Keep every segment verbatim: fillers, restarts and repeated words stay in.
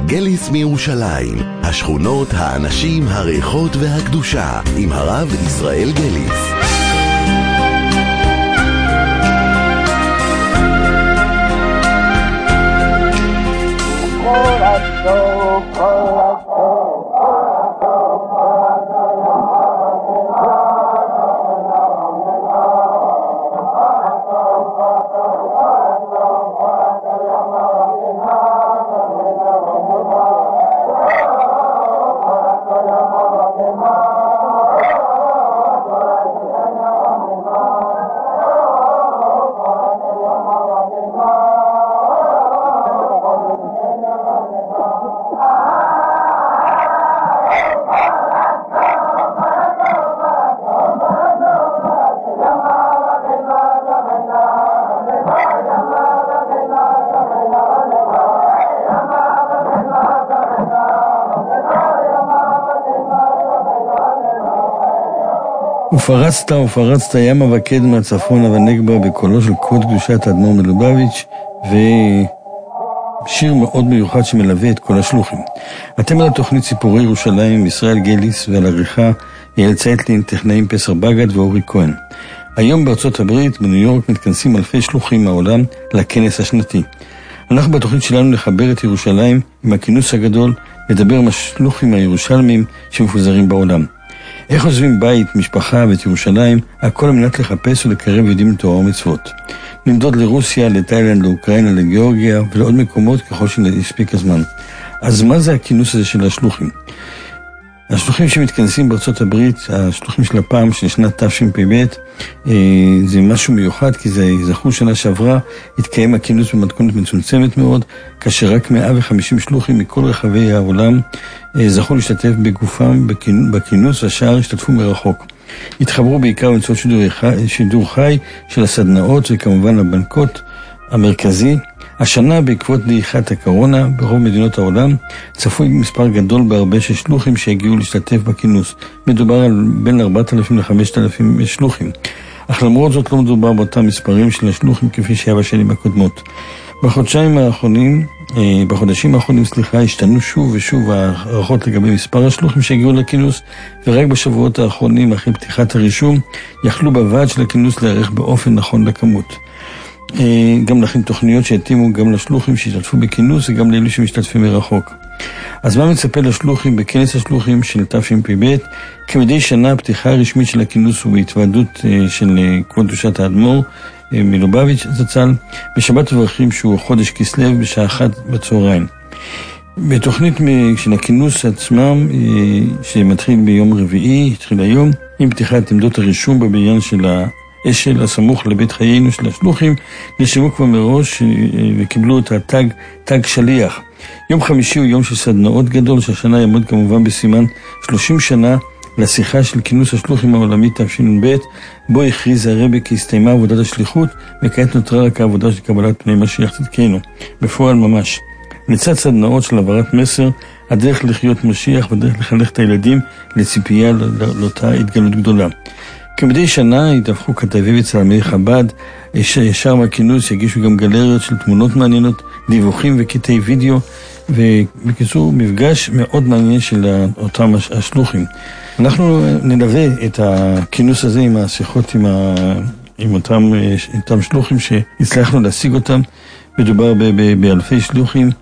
גליס מירושלים, השכונות, האנשים, הריחות והקדושה, עם הרב ישראל גליס. ופרצת ופרצת ימה וקדמה צפונה ונגבה בקולו של כבוד קדושת האדמו"ר מלובביץ', ושיר מאוד מיוחד שמלווה את כל השלוחים. אתם על התוכנית סיפורי ירושלים עם ישראל גליס, ועל עריכה יעל צייטלין, טכנאים פסר בגד ואורי כהן. היום בארצות הברית, בניו יורק, מתכנסים אלפי שלוחים מהעולם לכנס השנתי. אנחנו בתוכנית שלנו לחבר את ירושלים עם הכינוס הגדול, לדבר עם השלוחים הירושלמים שמפוזרים בעולם. איך עוזבים בית, משפחה ואת ירושלים, הכל על מנת לחפש ולקרב יהודים לתורה ומצוות. נמדוד לרוסיה, לתאילנד, לאוקראינה, לגיאורגיה ולעוד מקומות ככל שיספיק הזמן. אז מה זה הכינוס הזה של השלוחים? השלוחים שמתכנסים בארצות הברית, השלוחים של הפעם של שנת תשפ"ב, זה משהו מיוחד, כי זה זכו שנה שעברה, התקיים הכינוס במתכונת מצומצמת מאוד, כאשר רק מאה וחמישים שלוחים מכל רחבי העולם זכו להשתתף בגופם בכינוס, והשאר השתתפו מרחוק. התחברו בעיקר באמצעות שידור, שידור חי של הסדנאות וכמובן הבנקות המרכזי. השנה בעקבות דעיכת הקורונה ברוב מדינות העולם צפוי מספר גדול בהרבה של שלוחים שהגיעו להשתתף בכינוס. מדובר על בין ארבעת אלפים ל-חמשת אלפים שלוחים. אך למרות זאת לא מדובר באותם מספרים של השלוחים כפי שהיה בשנים הקודמות. בחודשיים האחרונים, בחודשים האחרונים, סליחה, השתנו שוב ושוב הערכות לגבי מספר השלוחים שהגיעו לכינוס, ורק בשבועות האחרונים, אחרי פתיחת הרישום, יכלו בוועד של הכינוס להערך באופן נכון לכמות. גם לכן תוכניות שהתאימו גם לשלוחים שהשתתפו בכינוס וגם לאלו שמשתתפים מרחוק. אז מה מצפה לשלוחים בכנס השלוחים של תשפ"ב? כמדי שנה הפתיחה הרשמית של הכינוס הוא בהתוועדות של כבוד קדושת האדמו"ר מלובביץ' זצ"ל בשבת וברכים שהוא חודש כסלו בשעה אחת בצהריים. בתוכנית של הכינוס עצמם שמתחיל ביום רביעי, התחיל היום עם פתיחת עמדות הרישום בבניין של האשל הסמוך לבית חיינו של השלוחים, נרשמו כבר מראש וקיבלו את התג, תג שליח. יום חמישי הוא יום של סדנאות גדול, שהשנה יעמוד כמובן בסימן שלושים שנה לשיחה של כינוס השלוחים העולמי תשנ"ב, בו הכריז הרבי כי הסתיימה עבודת השליחות, וכעת נותרה רק העבודה של קבלת פני משיח צדקנו, בפועל ממש. לצד סדנאות של העברת מסר, הדרך לחיות משיח ודרך לחנך את הילדים לציפייה לאותה התגלות גדולה. כמדי שנה ידווחו כתבי וצלמי חב"ד, ישר מהכינוס יגישו גם גלריות של תמונות מעניינות, דיווחים וקטעי וידאו, ובקיצור מפגש מאוד מעניין של אותם השלוחים. אנחנו נלווה את הכינוס הזה עם השיחות עם, ה... עם אותם, אותם שלוחים שהצלחנו להשיג אותם. מדובר ב... ב... באלפי שלוחים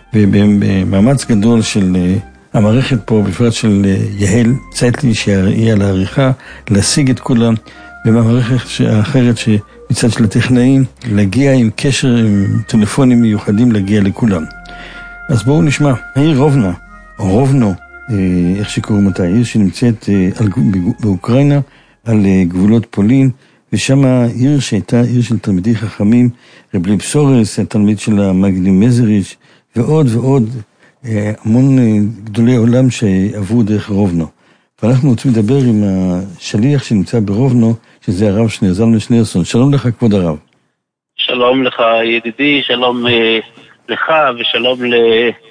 ובמאמץ גדול של המערכת פה, בפרט של יעל צייטלין שהיא על העריכה, להשיג את כולם, במערכת האחרת שמצד של הטכנאים, להגיע עם קשר, עם טלפונים מיוחדים להגיע לכולם. אז בואו נשמע. העיר רובנה, או רובנו, איך שקוראים אותה, העיר שנמצאת באוקראינה, על גבולות פולין, ושם העיר שהייתה עיר של תלמידי חכמים, רב לייב סורס, התלמיד של המגדים מזריץ', ועוד ועוד, המון גדולי עולם שעברו דרך רובנו. ואנחנו רוצים לדבר עם השליח שנמצא ברובנו, שזה הרב שניר, זלמן שנירסון. שלום לך כבוד הרב. שלום לך ידידי, שלום לך ושלום ל...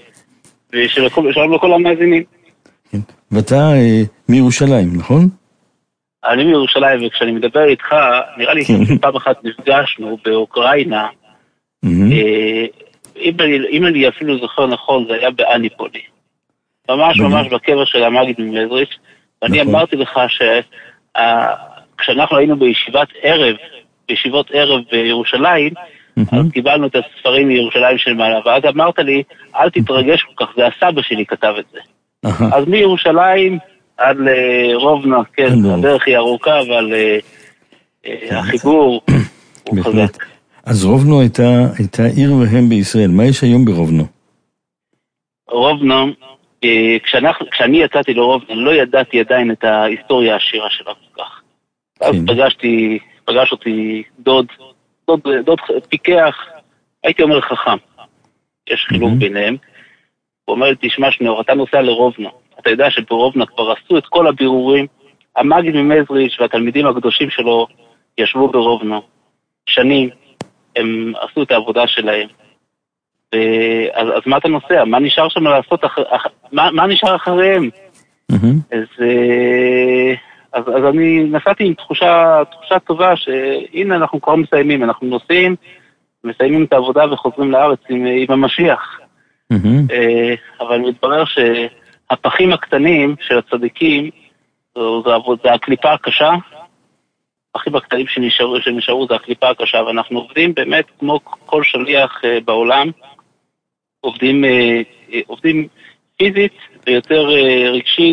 ושלום לכל המאזינים. כן. ואתה מירושלים, נכון? אני מירושלים, וכשאני מדבר איתך, נראה לי שפעם אחת נפגשנו באוקראינה, אם אני אפילו זוכר נכון, זה היה באניפולי. ממש ממש בקבר של המגיד ממזריץ', ואני אמרתי לך שכשאנחנו היינו בישיבת ערב, בישיבות ערב בירושלים, אז קיבלנו את הספרים מירושלים של מעלה, ואז אמרת לי, אל תתרגש כל כך, זה הסבא שלי כתב את זה. אז מירושלים עד לרובנה, כן, הדרך היא ארוכה, אבל החיבור הוא חזק. אז רובנו הייתה עיר והם בישראל, מה יש היום ברובנו? רובנו, כשאני יצאתי לרובנו, לא ידעתי עדיין את ההיסטוריה העשירה שלה כל כך. אז פגשתי, פגש אותי דוד, דוד, דוד פיקח, הייתי אומר חכם, יש חילוק ביניהם. הוא אומר לי, תשמע שניאור, אתה נוסע לרובנו, אתה יודע שברובנו כבר עשו את כל הבירורים, המגיד ממזריץ' והתלמידים הקדושים שלו ישבו ברובנו, שנים, הם עשו את העבודה שלהם. אז, אז מה אתה נוסע? מה נשאר שם לעשות? אח, אח, מה, מה נשאר אחריהם? Mm-hmm. אז, אז, אז אני נסעתי עם תחושה, תחושה טובה שהנה אנחנו כבר מסיימים, אנחנו נוסעים, מסיימים את העבודה וחוזרים לארץ עם, עם המשיח. Mm-hmm. אבל מתברר שהפחים הקטנים של הצדיקים, זו, זו, זו הקליפה הקשה, הפחים הקטנים שנשארו, שנשארו זה הקליפה הקשה, ואנחנו עובדים באמת כמו כל שליח בעולם, עובדים, עובדים פיזית ויותר רגשית,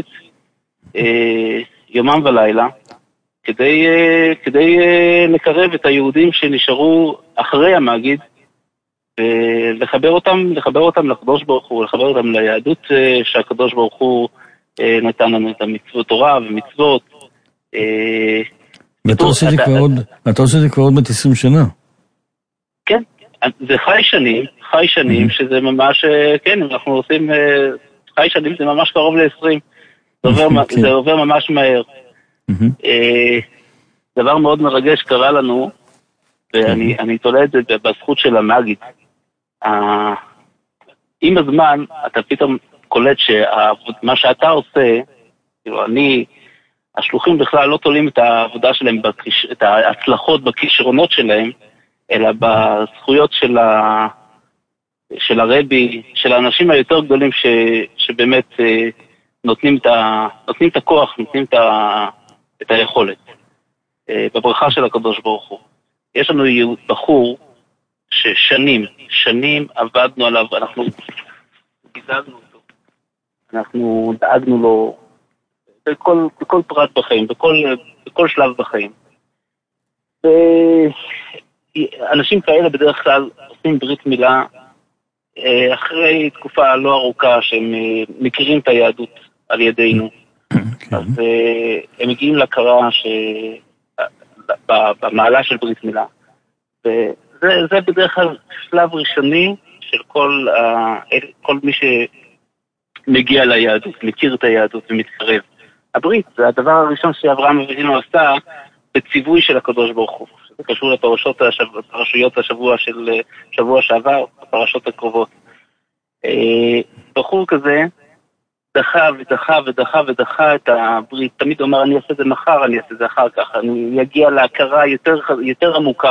יומם ולילה, כדי, כדי לקרב את היהודים שנשארו אחרי המגיד, ולחבר אותם, לחבר אותם לקדוש ברוך הוא, לחבר אותם ליהדות שהקדוש ברוך הוא נתן לנו את המצוות תורה ומצוות. ואתה עושה את זה כבר עוד בת עשרים שנה. כן, זה חי שנים, חי שנים, שזה ממש, כן, אנחנו עושים, חי שנים זה ממש קרוב ל-עשרים. זה עובר ממש מהר. דבר מאוד מרגש קרה לנו, ואני תולה את זה בזכות של המגיד. עם הזמן, אתה פתאום קולט שמה שאתה עושה, כאילו אני, השלוחים בכלל לא תולים את העבודה שלהם, את ההצלחות בכישרונות שלהם, אלא בזכויות של, ה, של הרבי, של האנשים היותר גדולים ש, שבאמת נותנים את, ה, נותנים את הכוח, נותנים את, ה, את היכולת. בברכה של הקדוש ברוך הוא. יש לנו בחור ששנים, שנים עבדנו עליו, אנחנו גידלנו אותו, אנחנו דאגנו לו בכל, בכל פרט בחיים, בכל, בכל שלב בחיים. ואנשים כאלה בדרך כלל עושים ברית מילה אחרי תקופה לא ארוכה שהם מכירים את היהדות על ידינו. אז הם מגיעים להכרה ש... במעלה של ברית מילה. וזה זה בדרך כלל שלב ראשוני של כל, כל מי שמגיע ליהדות, מכיר את היהדות ומתקרב. הברית זה הדבר הראשון שאברהם אבינו עשה בציווי של הקדוש ברוך הוא. זה קשור לפרשות השבוע, פרשיות השבוע של שבוע שעבר, הפרשות הקרובות. בחור כזה דחה ודחה ודחה ודחה את הברית, תמיד אומר אני אעשה את זה מחר, אני אעשה את זה אחר כך, אני אגיע להכרה יותר, יותר עמוקה.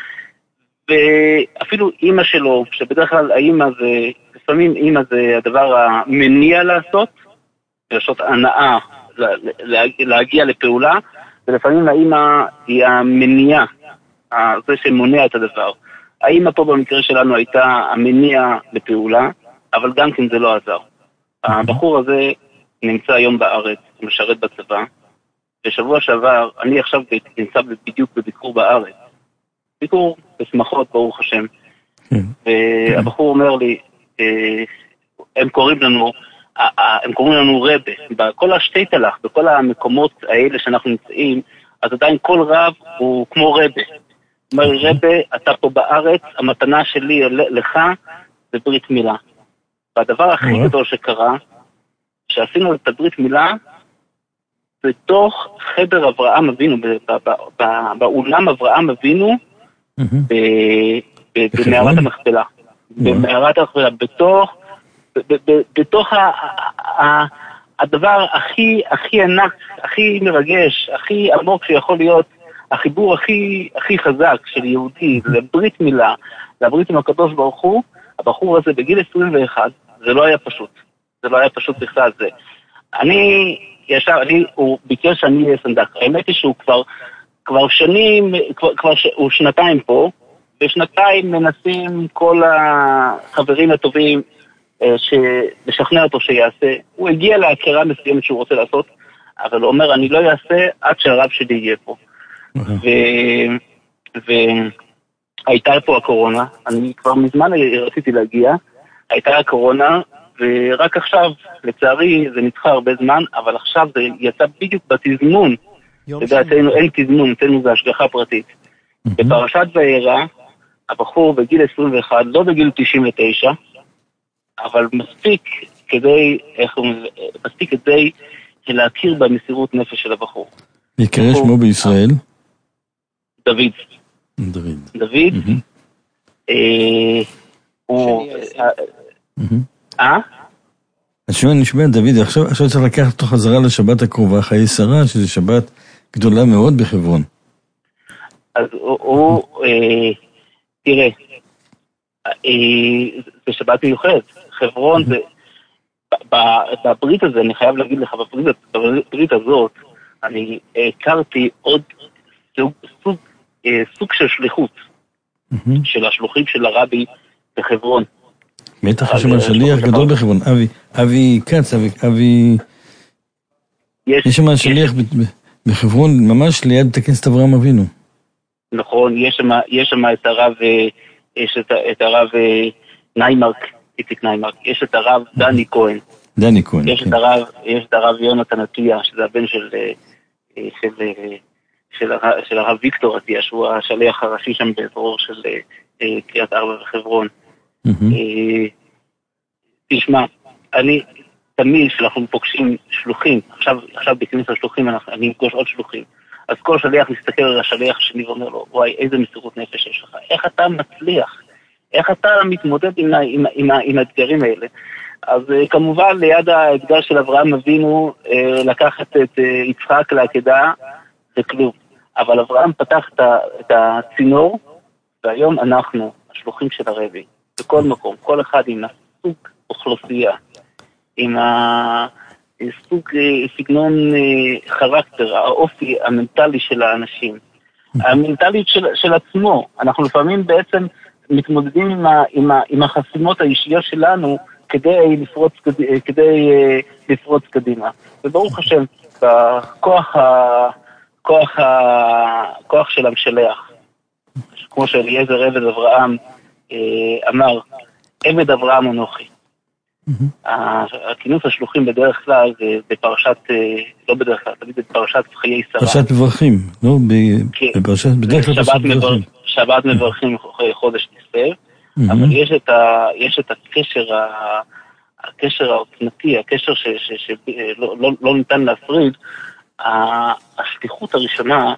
ואפילו אימא שלו, שבדרך כלל האימא זה, לפעמים אימא זה הדבר המניע לעשות, לעשות הנאה, להגיע לפעולה, ולפעמים האימא היא המניע, זה שמונע את הדבר. האימא פה במקרה שלנו הייתה המניע לפעולה, אבל גם כן זה לא עזר. הבחור הזה נמצא היום בארץ, משרת בצבא, ושבוע שעבר, אני עכשיו נמצא בדיוק בביקור בארץ. ביקור בשמחות, ברוך השם. והבחור אומר לי, הם קוראים לנו, הם קוראים לנו רבה, בכל השתי תלך, בכל המקומות האלה שאנחנו נמצאים, אז עדיין כל רב הוא כמו רבה. אומר לי, רבה, אתה פה בארץ, המתנה שלי לך זה ברית מילה. והדבר הכי גדול שקרה, שעשינו את הברית מילה, בתוך חדר אברהם אבינו, באולם אברהם אבינו, במערת המכפלה. במערת המכפלה, בתוך, בתוך הדבר הכי, הכי ענק, הכי מרגש, הכי עמוק שיכול להיות, החיבור הכי, הכי חזק של יהודי, לברית מילה, לברית עם הקדוש ברוך הוא, הבחור הזה בגיל עשרים ואחת, זה לא היה פשוט. זה לא היה פשוט בכלל זה. אני, ישב, אני, הוא ביקש שאני אהיה סנדק. האמת היא שהוא כבר, כבר שנים, כבר, כבר ש, הוא שנתיים פה, ושנתיים מנסים כל החברים הטובים לשכנע אותו שיעשה. הוא הגיע להכרה מסוימת שהוא רוצה לעשות, אבל הוא אומר, אני לא אעשה עד שהרב שלי יהיה פה. והייתה פה הקורונה, אני כבר מזמן רציתי להגיע, הייתה הקורונה, ורק עכשיו, לצערי, זה נדחה הרבה זמן, אבל עכשיו זה יצא בדיוק בתזמון. לדעתנו אין תזמון, אצלנו זה השגחה פרטית. בפרשת וארא, הבחור בגיל עשרים ואחת, לא בגיל תשעים ותשע, אבל מספיק כדי, איך הוא, מספיק כדי להכיר במסירות נפש של הבחור. יקרא שמו בישראל? דוד. דוד. דוד. הוא... אה? השם נשמע דוד, עכשיו צריך לקחת אותו חזרה לשבת הקרובה, חיי שרה, שזה שבת גדולה מאוד בחברון. אז הוא, תראה, זה שבת מיוחדת. חברון זה, בברית הזה, אני חייב להגיד לך, בברית הזאת, אני הכרתי עוד סוג של שליחות של השלוחים של הרבי בחברון. בטח יש שם שליח גדול בחברון, אבי, אבי קץ, אבי, אבי, יש שם שליח בחברון, ממש ליד כנסת אברהם אבינו. נכון, יש שם את הרב, יש את הרב ניימרק, איציק ניימרק, יש את הרב דני כהן. דני כהן, יש את הרב, יש את הרב יונתן עטיה, שזה הבן של, של, של, של הרב ויקטור עטיה, שהוא השליח הראשי שם באזור של קריית ארבע וחברון. תשמע, אני תמיד שאנחנו פוגשים שלוחים, עכשיו, עכשיו בכניסה שלוחים, אני מפגוש עוד שלוחים, אז כל שליח מסתכל על השליח שלי ואומר לו, וואי, איזה מסירות נפש יש לך, איך אתה מצליח, איך אתה מתמודד עם, עם, עם, עם האתגרים האלה. אז כמובן ליד האתגר של אברהם אבינו, לקחת את יצחק לעקדה, זה כלום. אבל אברהם פתח את הצינור, והיום אנחנו, השלוחים של הרבי, בכל מקום, כל אחד עם הסוג אוכלוסייה, עם הסוג סגנון חרקטר, האופי המנטלי של האנשים, המנטלית של, של עצמו. אנחנו לפעמים בעצם מתמודדים עם, ה, עם, ה, עם החסימות האישיות שלנו כדי לפרוץ, כדי לפרוץ קדימה. וברוך השם, בכוח ה, כוח ה, כוח של המשלח, כמו שאליעזר עבד אברהם אמר, עבד אברהם אנוכי. הכינוס השלוחים בדרך כלל זה בפרשת, לא בדרך כלל, תמיד בפרשת חיי שרה. פרשת מברכים, לא? בפרשת, בדרך כלל פרשת מברכים. שבת מברכים חודש כסלו, אבל יש את הקשר, הקשר העוצמתי, הקשר שלא ניתן להפריד, השליחות הראשונה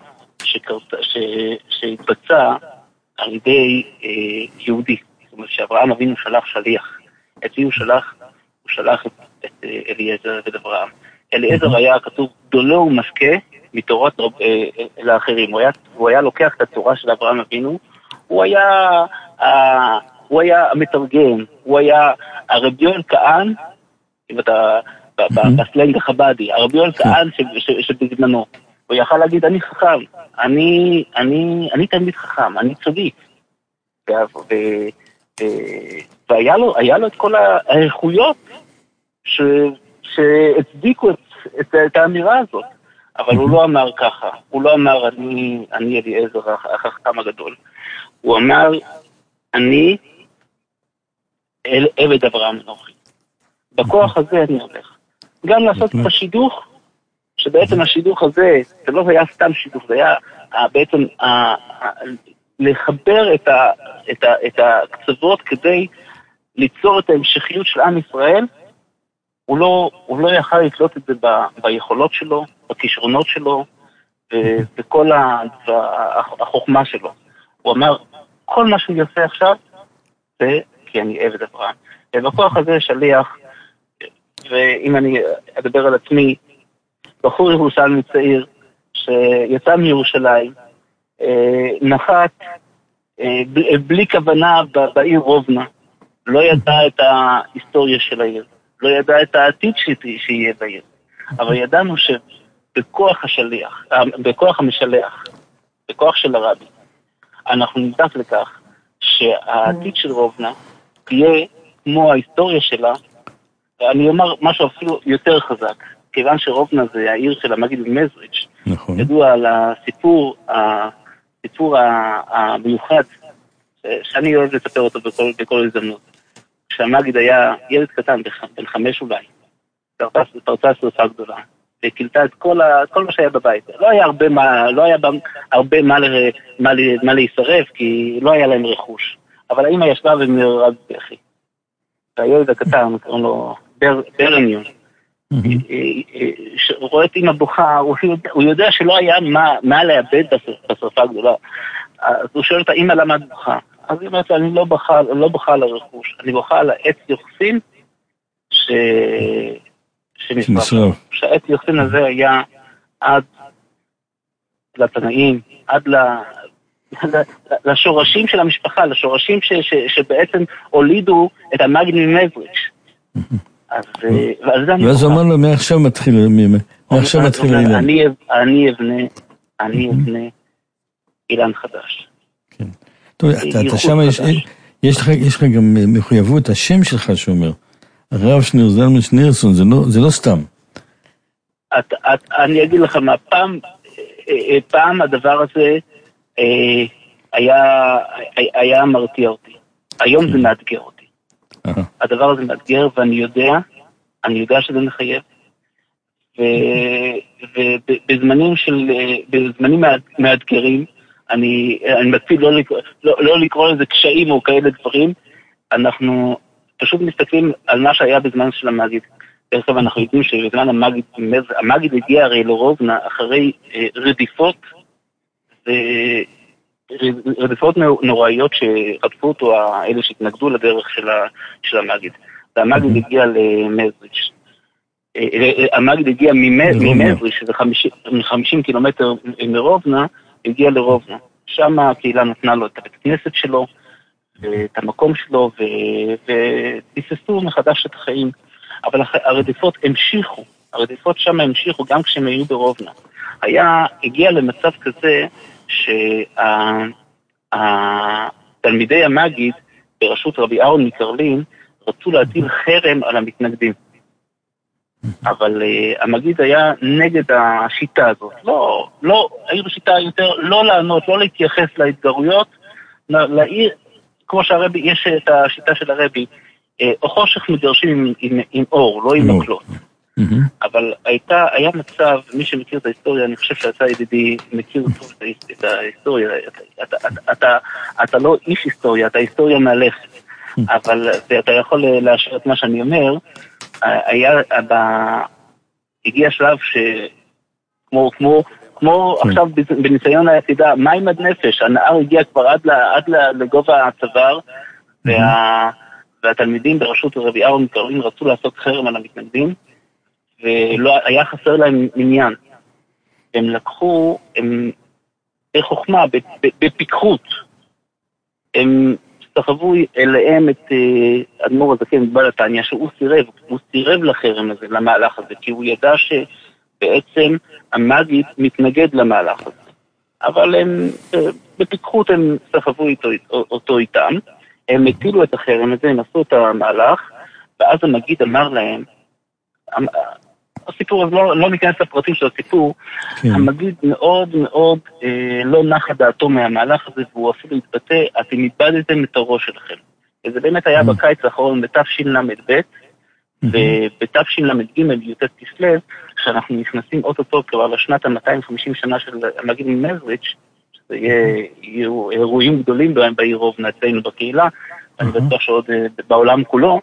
שהתבצעה על ידי יהודי. זאת אומרת שאברהם אבינו שלח שליח. את מי הוא שלח? הוא שלח את, את אליעזר ואת אברהם. אליעזר היה כתוב גדולו ומשקה מתורת רב, אה, לאחרים. הוא היה, הוא היה לוקח את התורה של אברהם אבינו, הוא היה, אה, הוא היה המתרגם, הוא היה הרבי יואל כהן, אם אתה בסלנג החבדי, הרבי יואל כהן שבזמנו. הוא יכל להגיד, אני חכם, אני, אני, אני תלמיד חכם, אני צדיק. ו... ו... והיה לו, היה לו את כל האיכויות ש, שהצדיקו את, את, את האמירה הזאת. אבל הוא לא אמר ככה. הוא לא אמר, אני, אני אליעזר, החכם הגדול. הוא אמר, אני אל, עבד אברהם אנוכי. בכוח הזה אני הולך. גם לעשות את השידוך, שבעצם השידוך הזה, זה לא היה סתם שידוך, זה היה בעצם לחבר את, ה, את, ה, את הקצוות כדי ליצור את ההמשכיות של עם ישראל. הוא לא, הוא לא יכל לתלות את זה ב, ביכולות שלו, בכישרונות שלו, ובכל החוכמה שלו. הוא אמר, כל מה שהוא יעשה עכשיו, זה כי אני עבד אברהם. ובכוח הזה שליח, ואם אני אדבר על עצמי, בחור ירושלמי צעיר, שיצא מירושלים, נחת בלי כוונה בעיר רובנה, לא ידע את ההיסטוריה של העיר, לא ידע את העתיד שיהיה בעיר, אבל ידענו שבכוח השליח, בכוח המשלח, בכוח של הרבי, אנחנו נדאג לכך שהעתיד של רובנה תהיה כמו ההיסטוריה שלה. אני אומר משהו אפילו יותר חזק, כיוון שרובנה זה העיר של המגיד ממזריץ', נכון. ידוע על הסיפור, הסיפור המיוחד, שאני אוהב לספר אותו בכל, בכל הזדמנות. כשהמגיד היה ילד קטן, בן חמש אולי, פרצה שרפה גדולה, וקלטה את כל, ה, כל מה שהיה בבית. לא היה הרבה מה, לא היה הרבה מה, מה, מה להישרף, כי לא היה להם רכוש. אבל האמא ישבה ונראה בכי. והילד הקטן, קוראים לו בר, ברניון, הוא רואה את אמא בוכה, הוא יודע, הוא יודע שלא היה מה, מה לאבד בשרפה הגדולה. אז הוא שואל את האמא למה את בוכה. אז היא אומרת, אני לא בוכה, לא בוכה על הרכוש, אני בוכה על העץ יוחסין ש... שנשרף. שהעץ יוחסין הזה היה עד לתנאים, עד ל... לשורשים של המשפחה, לשורשים ש... ש... שבעצם הולידו את המגיד ממזריץ'. אז ועל זה אני ואז הוא אמר לו, מעכשיו מתחיל מעכשיו מתחיל אילן. אני אבנה, אני אבנה אילן חדש. כן. טוב, אתה שם, יש לך גם מחויבות, השם שלך שאומר, הרב שניר זלמן שנירסון, זה לא סתם. אני אגיד לך מה, פעם הדבר הזה היה מרתיע אותי. היום זה מאתגר אותי. הדבר הזה מאתגר, ואני יודע, אני יודע שזה מחייב, ובזמנים של, בזמנים מאתגרים, אני, אני מקפיד לא לקרוא, לא, לא לקרוא לזה קשיים או כאלה דברים, אנחנו פשוט מסתכלים על מה שהיה בזמן של המגיד. דרך כלל אנחנו יודעים שבזמן המגיד, המגיד הגיע הרי לרובנה אחרי רדיפות, רדיפות נוראיות שרדפו אותו, האלה שהתנגדו לדרך של, ה, של המגיד. והמגיד הגיע למזריץ'. המגיד הגיע ממזריץ', שזה חמישים קילומטר מרובנה, הגיע לרובנה. שם הקהילה נתנה לו את הבית כנסת שלו, ואת המקום שלו, וביססו מחדש את החיים. אבל הרדיפות המשיכו, הרדיפות שם המשיכו גם כשהם היו ברובנה. היה, הגיע למצב כזה, שהתלמידי המגיד בראשות רבי אהרון מקרלין רצו להטיל חרם על המתנגדים. אבל uh, המגיד היה נגד השיטה הזאת. לא, לא, העיר בשיטה יותר לא לענות, לא להתייחס להתגרויות, לעיר, כמו שהרבי, יש את השיטה של הרבי, או חושך מגרשים עם, עם, עם אור, לא עם מקלות. אבל הייתה, היה מצב, מי שמכיר את ההיסטוריה, אני חושב שאתה ידידי מכיר טוב את ההיסטוריה, אתה, אתה, אתה, אתה לא איש היסטוריה, אתה היסטוריה מהלכת, אבל אתה יכול לאשר את מה שאני אומר, היה, הגיע שלב שכמו, כמו, כמו עכשיו בניסיון היחידה, מים עד נפש, הנער הגיע כבר עד, עד לגובה הצוואר, וה, והתלמידים בראשות רבי אהרון מקרלין רצו לעשות חרם על המתנגדים, ולא היה חסר להם עניין. הם לקחו, הם בחוכמה, בפיקחות, הם סחבו אליהם את אדמו"ר הזקן מבעל התניא, שהוא סירב, הוא סירב לחרם הזה, למהלך הזה, כי הוא ידע שבעצם המגיד מתנגד למהלך הזה. אבל הם, בפיקחות הם סחבו אותו איתם, הם הטילו את החרם הזה, הם עשו את המהלך, ואז המגיד אמר להם, הסיפור הזה, לא, לא ניכנס לפרטים של הסיפור, כן. המגיד מאוד מאוד אה, לא נחה דעתו מהמהלך הזה, והוא אפילו התבטא, אתם איבדתם את הראש שלכם. וזה באמת היה mm-hmm. בקיץ האחרון בתשל"ב, mm-hmm. ובתשל"ג י"ט כסלו, שאנחנו נכנסים אוטוטו כבר לשנת ה-מאתיים וחמישים שנה של המגיד ממזריץ', שזה יהיה, יהיו אירועים גדולים בהם בעיר רובנה אצלנו בקהילה, mm-hmm. אני בטוח שעוד בעולם כולו,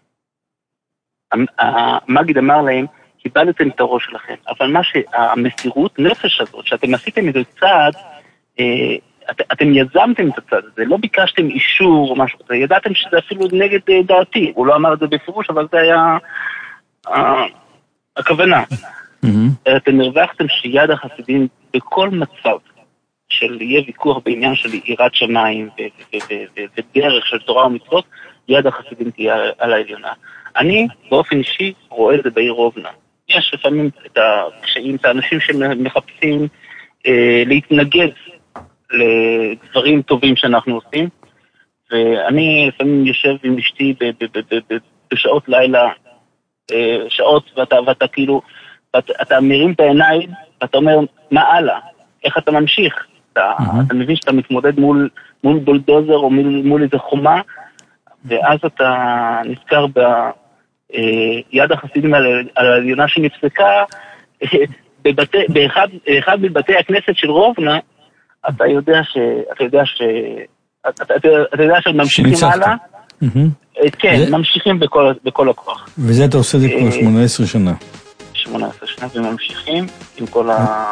המגיד אמר להם, קיבלתם את הראש שלכם, אבל מה שהמסירות נפש הזאת, שאתם עשיתם איזה צעד, אה, את, אתם יזמתם את הצעד הזה, לא ביקשתם אישור או משהו כזה, ידעתם שזה אפילו נגד אה, דעתי, הוא לא אמר את זה בפירוש, אבל זה היה אה, הכוונה. Mm-hmm. אתם הרווחתם שיד החסידים בכל מצב, של יהיה ויכוח בעניין של יראת שמיים ודרך של תורה ומצוות, יד החסידים תהיה על העליונה. אני באופן אישי רואה את זה בעיר רובנה. יש לפעמים את הקשיים, את האנשים שמחפשים אה, להתנגד לדברים טובים שאנחנו עושים, ואני לפעמים יושב עם אשתי ב- ב- ב- ב- בשעות לילה, אה, שעות, ואתה, ואתה כאילו, ואתה, אתה מרים את העיניים, ואתה אומר, מה הלאה? איך אתה ממשיך? אתה, mm-hmm. אתה מבין שאתה מתמודד מול, מול בולדוזר או מול, מול איזה חומה, ואז אתה נזכר ביד החסידים על, על העליונה שנפסקה, בבתי, באחד, באחד מבתי הכנסת של רובנה, אתה יודע ש... אתה יודע ש... אתה, אתה, אתה יודע שממשיכים הלאה? Mm-hmm. כן, זה... ממשיכים בכל, בכל הכוח. וזה אתה עושה זה כבר שמונה עשרה שנה. שמונה עשרה שנה, וממשיכים עם כל ה...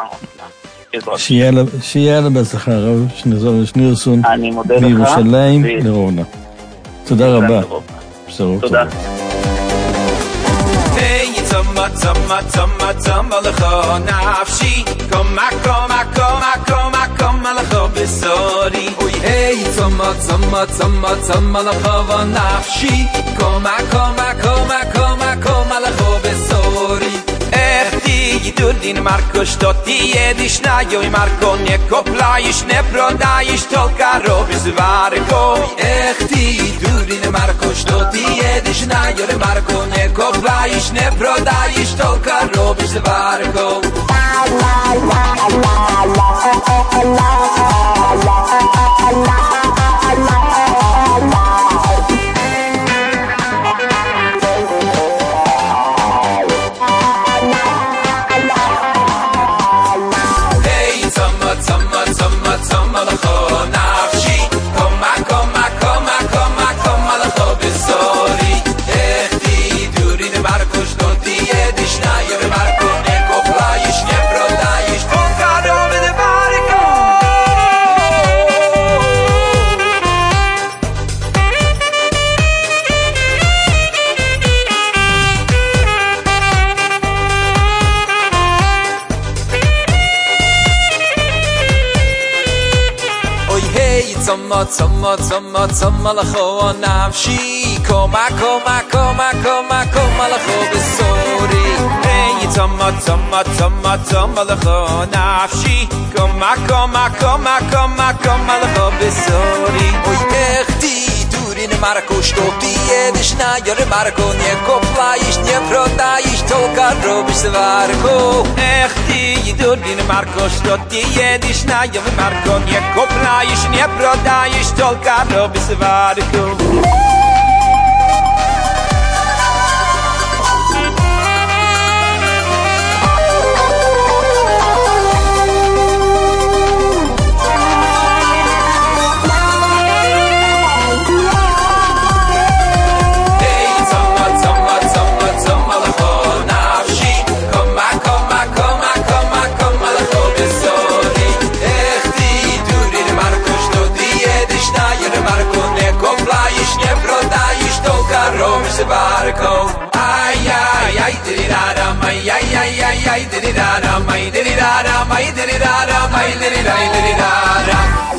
שיהיה לה בהצלחה הרב שנירסון מירושלים לרובנה. תודה רבה. תודה. Tzama, tzama, tzama, tzama lecho nafshi Koma, koma, koma, koma, koma lecho besori Oy, hey, tzama, tzama, tzama, tzama lecho nafshi Koma, koma, koma, koma, koma lecho besori Ech ti yidudin Marko što ti jediš na joj Marko Nie koplajiš, ne prodajiš tolka robi zvarko Ech ti yidudin Marko što ti jediš na joj Marko Nie koplajiš, ne prodajiš tolka robi zvarko Tzama, tzama, tzama lecho nafshi Koma, koma, koma, koma, koma lecho besori Hey, tzama, tzama, tzama, tzama lecho nafshi Koma, koma, koma, koma, koma lecho besori Oy, ech ti durin Marko što ti jediš na jore Marko Nie koplajiš, nie prodajiš tolka robiš zvarko Ech ti durin Marko što ti jediš na jore Marko Nie koplajiš, nie prodajiš tolka robiš zvarko Barco ay ay ay dirirara may ay ay ay ay dirirara may dirirara may dirirara may dirirai dirirara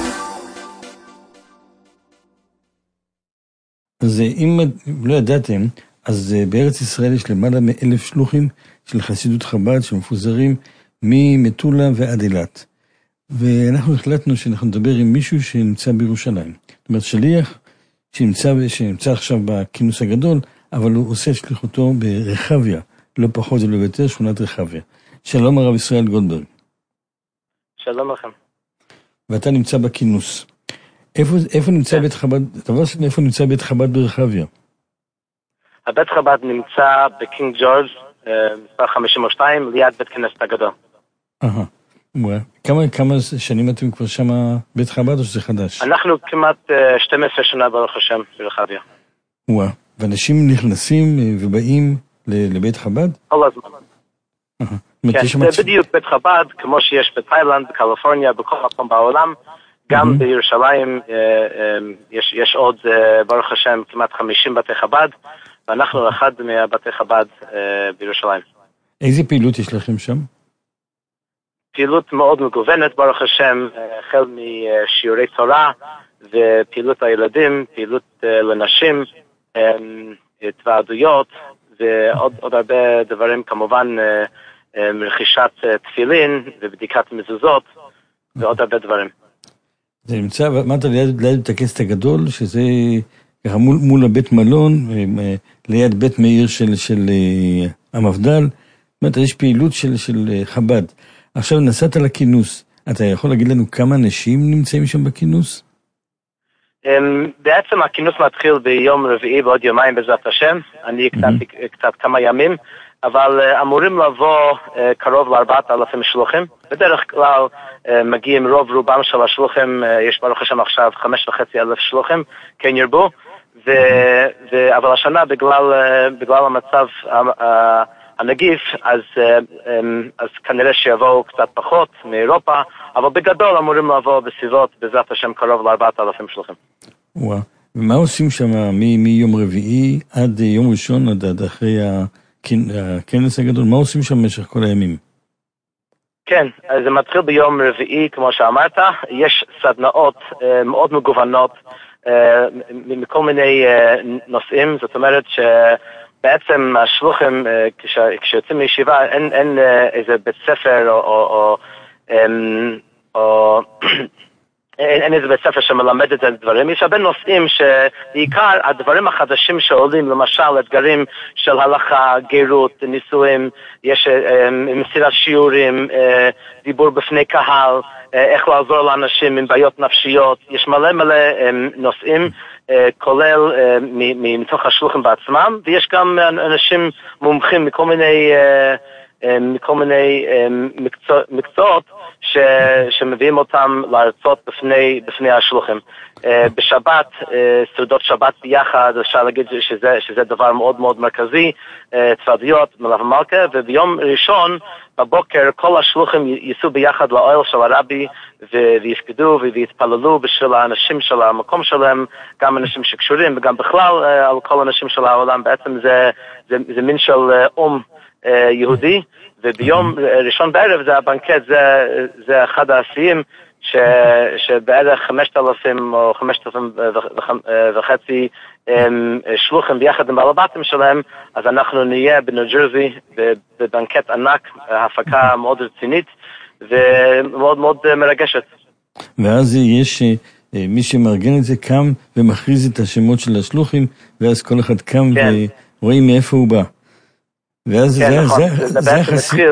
אז אם לא ידעתם, אז בארץ ישראל יש למעלה מאלף שלוחים של חסידות חב"ד שמפוזרים ממטולה ועד אילת. ואנחנו החלטנו שאנחנו נדבר עם מישהו שנמצא בירושלים. זאת אומרת, שליח שנמצא, שנמצא עכשיו בכינוס הגדול, אבל הוא עושה את שליחותו ברחביה, לא פחות ולא יותר, שכונת רחביה. שלום הרב ישראל גולדברג. שלום לכם. ואתה נמצא בכינוס. איפה, איפה נמצא בית חב"ד, דבר שני, איפה נמצא בית חב"ד ברחביה? הבית חב"ד נמצא בקינג ג'ורג', מספר חמישים ושתיים, ליד בית כנסת הגדול. אהה. כמה, כמה שנים אתם כבר שם בית חב"ד או שזה חדש? אנחנו כמעט שתים עשרה שנה ברוך השם ברחביה. וואה, ואנשים נכנסים ובאים לבית חב"ד? כל הזמן. כן, זה בדיוק בית חב"ד, כמו שיש בתאילנד, בקליפורניה, בכל מקום בעולם, גם בירושלים יש, יש עוד ברוך השם כמעט חמישים בתי חב"ד, ואנחנו אחד מהבתי חב"ד בירושלים. איזה פעילות יש לכם שם? פעילות מאוד מגוונת, ברוך השם, החל משיעורי תורה ופעילות הילדים, פעילות לנשים, התוועדויות ועוד עוד הרבה דברים, כמובן רכישת תפילין ובדיקת מזוזות ועוד הרבה דברים. זה נמצא, אמרת ליד, ליד בית הכנסת הגדול, שזה ככה מול, מול הבית מלון, ליד בית מאיר של, של המפדל. זאת אומרת, יש פעילות של, של חב"ד. עכשיו נסעת לכינוס, אתה יכול להגיד לנו כמה אנשים נמצאים שם בכינוס? בעצם הכינוס מתחיל ביום רביעי בעוד יומיים בעזרת השם, אני קצת, קצת כמה ימים, אבל אמורים לבוא קרוב לארבעת אלפים שלוחים. בדרך כלל מגיעים רוב רובם של השלוחים, יש ברוך השם עכשיו חמש וחצי אלף שלוחים, כן ירבו, ו, ו, אבל השנה בגלל, בגלל המצב הנגיף, אז, אז כנראה שיבואו קצת פחות מאירופה, אבל בגדול אמורים לבוא בסביבות בעזרת השם קרוב לארבעת אלפים שלוחים. וואו, ומה עושים שם מיום רביעי עד יום ראשון, עד אחרי הכנס הגדול? מה עושים שם במשך כל הימים? כן, זה מתחיל ביום רביעי, כמו שאמרת, יש סדנאות מאוד מגוונות מכל מיני נושאים, זאת אומרת שבעצם השלוחים, כשיוצאים לישיבה, אין, אין איזה בית ספר או, או, או, או אין, אין איזה בית ספר שמלמד את הדברים. יש הרבה נושאים שבעיקר הדברים החדשים שעולים, למשל אתגרים של הלכה, גירות, נישואים, יש מסירת שיעורים, דיבור בפני קהל, איך לעזור לאנשים עם בעיות נפשיות, יש מלא מלא נושאים, כולל מתוך השלוחים בעצמם, ויש גם אנשים מומחים מכל מיני מכל מיני מקצוע, מקצועות ש, שמביאים אותם להרצות בפני, בפני השלוחים. בשבת, סעודות שבת ביחד, אפשר להגיד שזה, שזה דבר מאוד מאוד מרכזי, תוועדויות, מלאך ומלכה, וביום ראשון בבוקר כל השלוחים ייסעו ביחד לאוהל של הרבי ויפקדו ויתפללו בשביל האנשים של המקום שלהם, גם אנשים שקשורים וגם בכלל על כל האנשים של העולם. בעצם זה, זה, זה מין של אום יהודי, וביום ראשון בערב זה הבנקט, זה, זה אחד העשיים ש, שבערך חמשת אלפים או חמשת אלפים וחצי שלוחים ביחד עם בעלבתים שלהם, אז אנחנו נהיה בניו ג'רזי בבנקט ענק, הפקה מאוד רצינית ומאוד מאוד מרגשת. ואז יש מי שמארגן את זה קם ומכריז את השמות של השלוחים, ואז כל אחד קם כן. ורואים מאיפה הוא בא. ואז כן, זה, נכון, זה, זה, זה בעצם התחיל,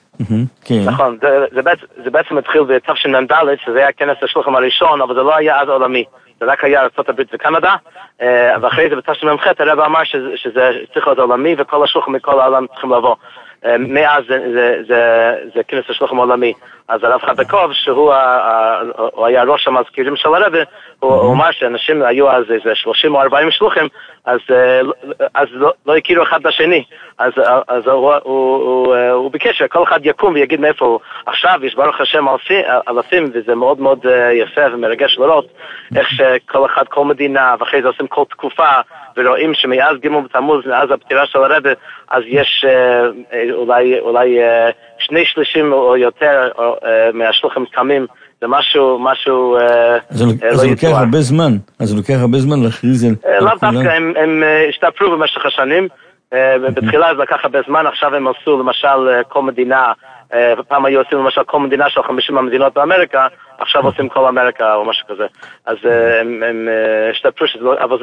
כן. נכון, זה, זה, בעצם, זה בעצם התחיל בתשמ"ד, שזה היה כנס השלוחים הראשון, אבל זה לא היה אז עולמי, זה רק היה ארצות הברית וקנדה, ואחרי זה בתשמ"ח הרב אמר שזה, שזה צריך להיות עולמי, וכל השלוחים מכל העולם צריכים לבוא. מאז זה, זה, זה, זה כנס השלוחים העולמי. אז הרב חבקוב, שהוא הוא היה ראש המזכירים של הרב, הוא, הוא אמר שאנשים היו אז איזה שלושים או ארבעים שלוחים, אז, אז לא, לא הכירו אחד לשני. אז, אז הוא, הוא, הוא, הוא ביקש שכל אחד יקום ויגיד מאיפה הוא. עכשיו יש ברוך השם אלפים, וזה מאוד מאוד יפה ומרגש לראות איך שכל אחד, כל מדינה, ואחרי זה עושים כל תקופה, ורואים שמאז גימל בתמוז, מאז הפטירה של הרב, אז יש אולי, אולי שני שלישים או יותר מהשלוחים קמים. זה משהו, משהו אז זה לוקח הרבה זמן, אז זה לוקח הרבה זמן להכריז על... לא דווקא, הם השתפרו במשך השנים, בתחילה זה לקח הרבה זמן, עכשיו הם עשו למשל כל מדינה, פעם היו עושים למשל כל מדינה של חמישים המדינות באמריקה, עכשיו עושים כל אמריקה או משהו כזה. אז הם השתפרו, אבל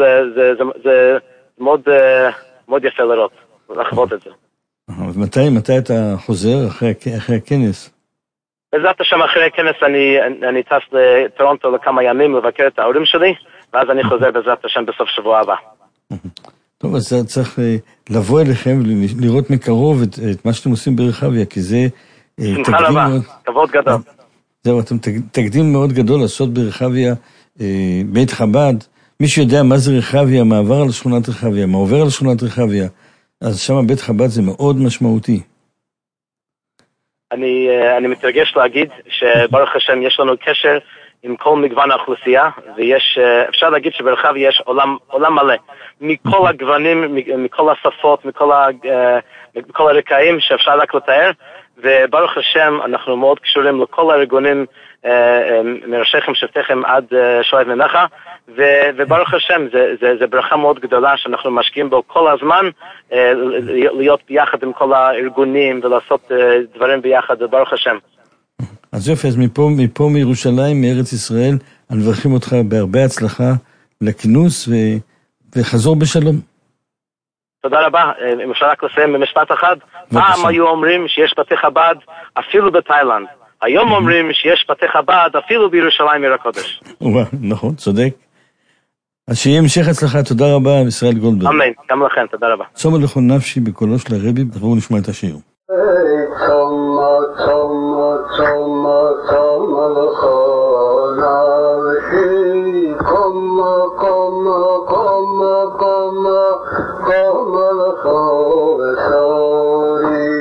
זה מאוד יפה לראות, לחוות את זה. ומתי, מתי אתה חוזר אחרי הכנס? בעזרת השם אחרי הכנס אני, אני טס לטורונטו לכמה ימים לבקר את ההורים שלי, ואז אני חוזר בעזרת השם בסוף שבוע הבא. טוב, אז צריך לבוא אליכם ולראות מקרוב את, את מה שאתם עושים ברחביה, כי זה שמחה רבה, כבוד גדול. זהו, אתם תקדים מאוד גדול לעשות ברחביה בית חב"ד. מי שיודע מה זה רחביה, מה עבר על שכונת רחביה, מה עובר על שכונת רחביה, אז שם בית חב"ד זה מאוד משמעותי. אני, אני מתרגש להגיד שברוך השם יש לנו קשר עם כל מגוון האוכלוסייה, ויש, אפשר להגיד שברחביה יש עולם, עולם מלא, מכל הגוונים, מכל השפות, מכל, ה, מכל הרקעים שאפשר רק לתאר, וברוך השם אנחנו מאוד קשורים לכל הארגונים מראשיכם שבטיכם עד שואב ממך, וברוך השם זה, זה, זה ברכה מאוד גדולה שאנחנו משקיעים בו כל הזמן, להיות ביחד עם כל הארגונים ולעשות דברים ביחד, וברוך השם. אז יופי, אז מפה, מפה מירושלים, מארץ ישראל, נברכים אותך בהרבה הצלחה לכינוס ו, וחזור בשלום. תודה רבה. אם אפשר רק לסיים במשפט אחד, פעם היו אומרים שיש בתי חב"ד אפילו בתאילנד. היום אומרים שיש בתי חב"ד אפילו בירושלים עיר הקודש. נכון, צודק. אז שיהיה המשך הצלחה, תודה רבה, ישראל גולדברג. אמן, גם לכם, תודה רבה. צומה לכו נפשי בקולו של הרבי, בואו נשמע את השיר. צומה, צומה, צומה, צומה לכו נפשי, קומה, קומה, קומה, קומה, קומה לכו וסורי.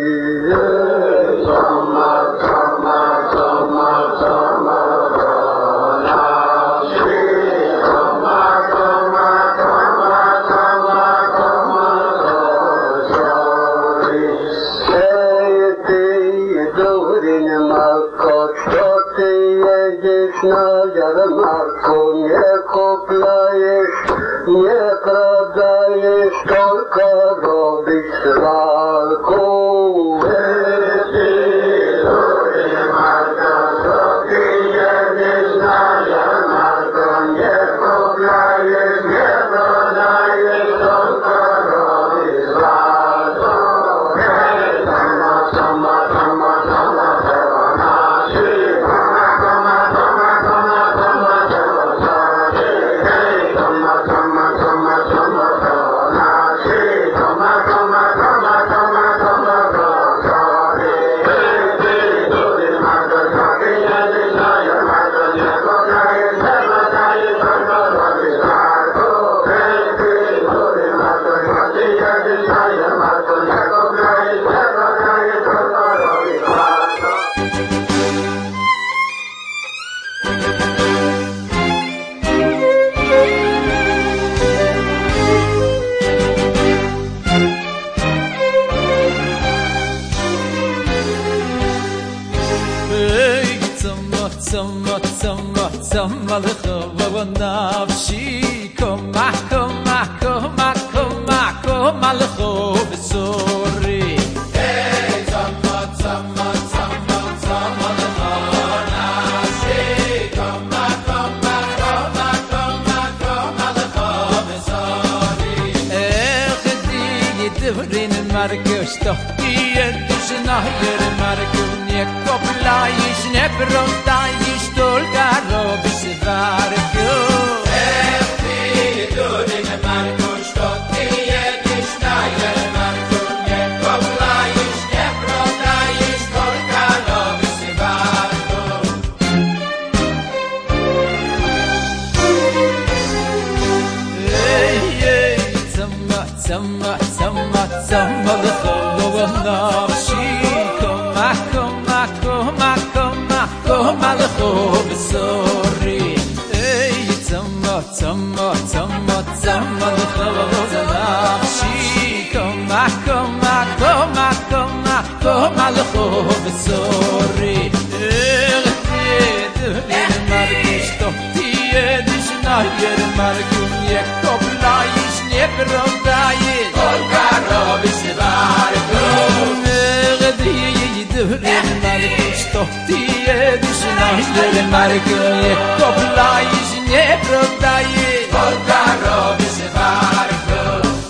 צומה, צומה, צומה, צומה לכו נפשי, קומה, קומה, קומה, קומה, קומה לכו וסורי. Seydi durin makot, shoti jedziesz na jarmarku, nie kuplajesz, nie prodajesz, tylko robisz walku. Seydi durin makot, shoti jedziesz na jarmarku, nie kuplajesz, nie prodajesz, tylko robisz walku. Tzama lecho v'nafshi, koma, koma, koma, koma, koma lecho v'sori. Hey, tzama, tzama, tzama, tzama lecho nafshi, koma, koma, koma, koma, koma lecho v'sori. Echdi yidvrin markush, tohti yedish nahyer markush, nekoplayis, neprotayis, tolkaro bisvarku. Echdi yidvrin markush, tohti yedish nahyer markush, nekoplayis, neprotayis, tolkaro bisvarku. Hey, hey, tzama, tzama, tzama, tzama lecho v'nafshi, koma, koma, koma, koma, koma lecho v'sori. Hey, tzama, tzama, tzama, tzama lecho v'nafshi, koma, koma, koma, koma, koma lecho v'sori. Echdi markush, tohti yedish nahyer markush, nekoplayis, neprodayis, tolkaro bisvarku. Echdi yidvrin markush, tohti yedish nahyer markush, nekoplayis, neprodayis, tolkaro bisvarku.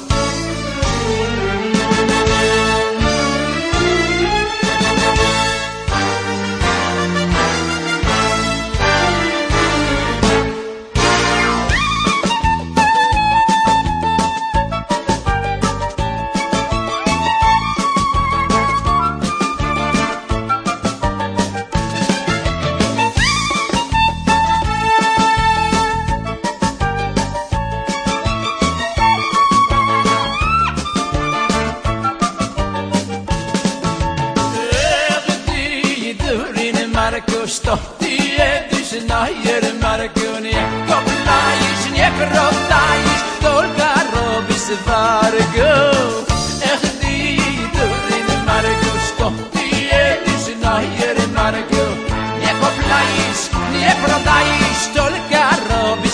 Markush, tohti yedish nahyer markush, nekoplayis, neprodayis, tolkaro bisvarku. Echdi yidvrin markush, tohti yedish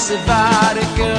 Savarika.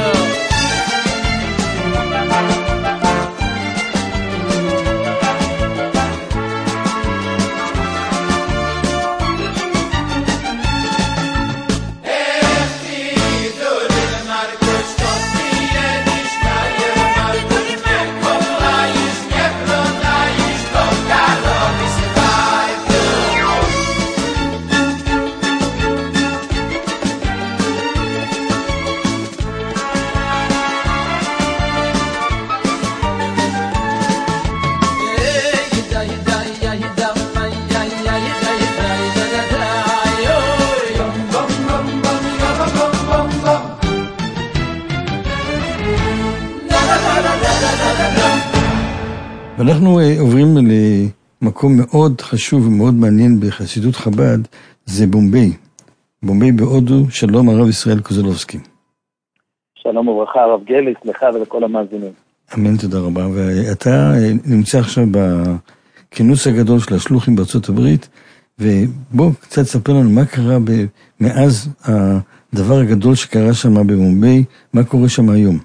ואנחנו עוברים למקום מאוד חשוב ומאוד מעניין בחסידות חב"ד, זה בומביי. בומביי בהודו. שלום הרב ישראל קוזלובסקי. שלום וברכה הרב גליס, לך ולכל המאזינים. אמן, תודה רבה. ואתה נמצא עכשיו בכינוס הגדול של השלוחים בארצות הברית, ובוא קצת ספר לנו מה קרה ב... מאז הדבר הגדול שקרה שם בבומביי, מה קורה שם היום?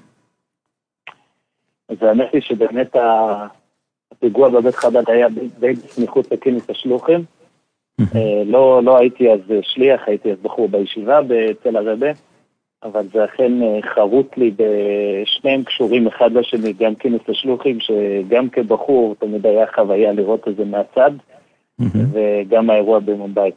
אז האמת היא שבאמת הפיגוע בבית חב"ד היה די בסמיכות לכינוס השלוחים. לא, לא הייתי אז שליח, הייתי אז בחור בישיבה בתל הרבי, אבל זה אכן חרוט לי בשניהם קשורים אחד לשני, גם כינוס השלוחים, שגם כבחור תמיד היה חוויה לראות את זה מהצד, וגם האירוע במומביי.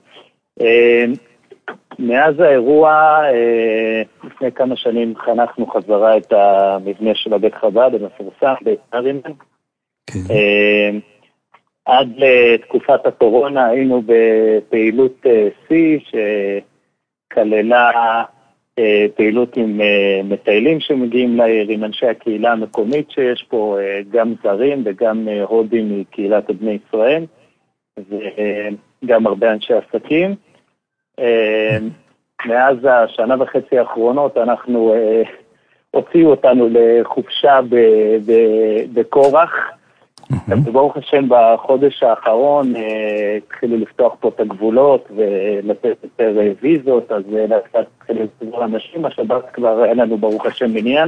מאז האירוע, לפני כמה שנים חנכנו חזרה את המבנה של הבית חב"ד, המפורסם, בית נרימן. עד לתקופת הקורונה היינו בפעילות C, שכללה פעילות עם מטיילים שמגיעים לעיר, עם אנשי הקהילה המקומית שיש פה, גם זרים וגם הודים מקהילת בני ישראל, וגם הרבה אנשי עסקים. מאז השנה וחצי האחרונות אנחנו הוציאו אותנו לחופשה בקורח, וברוך השם בחודש האחרון התחילו לפתוח פה את הגבולות ולתת יותר ויזות, אז לאט התחילו לסגור אנשים, השבת כבר אין לנו ברוך השם מניין,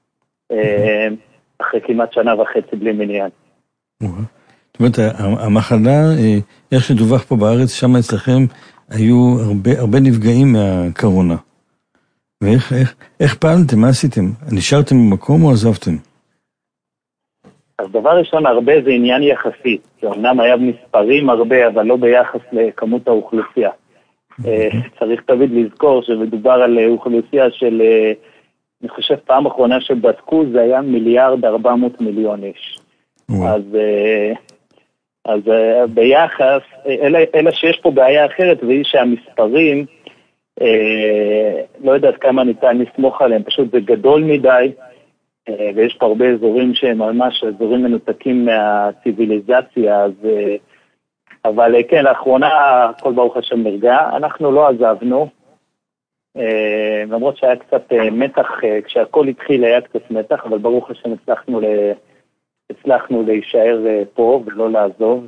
אחרי כמעט שנה וחצי בלי מניין. זאת אומרת, המחלה, איך שדווח פה בארץ, שם אצלכם היו הרבה, הרבה נפגעים מהקורונה. ואיך, איך, איך פעלתם? מה עשיתם? נשארתם במקום או עזבתם? אז דבר ראשון, הרבה זה עניין יחסי. אמנם היה מספרים הרבה, אבל לא ביחס לכמות האוכלוסייה. צריך תמיד לזכור שמדובר על אוכלוסייה של, אני חושב, פעם אחרונה שבדקו, זה היה מיליארד ארבע מאות מיליון איש. אז... אז uh, ביחס, אלא, אלא שיש פה בעיה אחרת, והיא שהמספרים, uh, לא יודעת כמה ניתן לסמוך עליהם, פשוט זה גדול מדי, uh, ויש פה הרבה אזורים שהם ממש אזורים מנותקים מהציביליזציה, אז, uh, אבל uh, כן, לאחרונה כל ברוך השם נרגע, אנחנו לא עזבנו, uh, למרות שהיה קצת uh, מתח, uh, כשהכל התחיל היה קצת מתח, אבל ברוך השם הצלחנו ל... הצלחנו להישאר פה ולא לעזוב,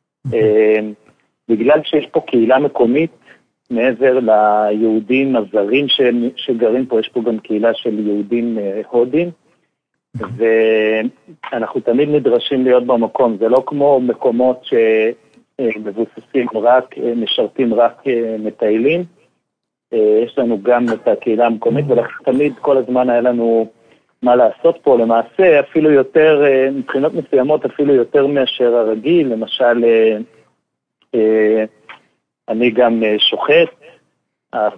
בגלל שיש פה קהילה מקומית, מעבר ליהודים הזרים שגרים פה, יש פה גם קהילה של יהודים הודים, ואנחנו תמיד נדרשים להיות במקום, זה לא כמו מקומות שמבוססים רק, משרתים רק מטיילים, יש לנו גם את הקהילה המקומית, ולכן תמיד כל הזמן היה לנו מה לעשות פה, למעשה אפילו יותר, מבחינות מסוימות אפילו יותר מאשר הרגיל, למשל אני גם שוחט, אז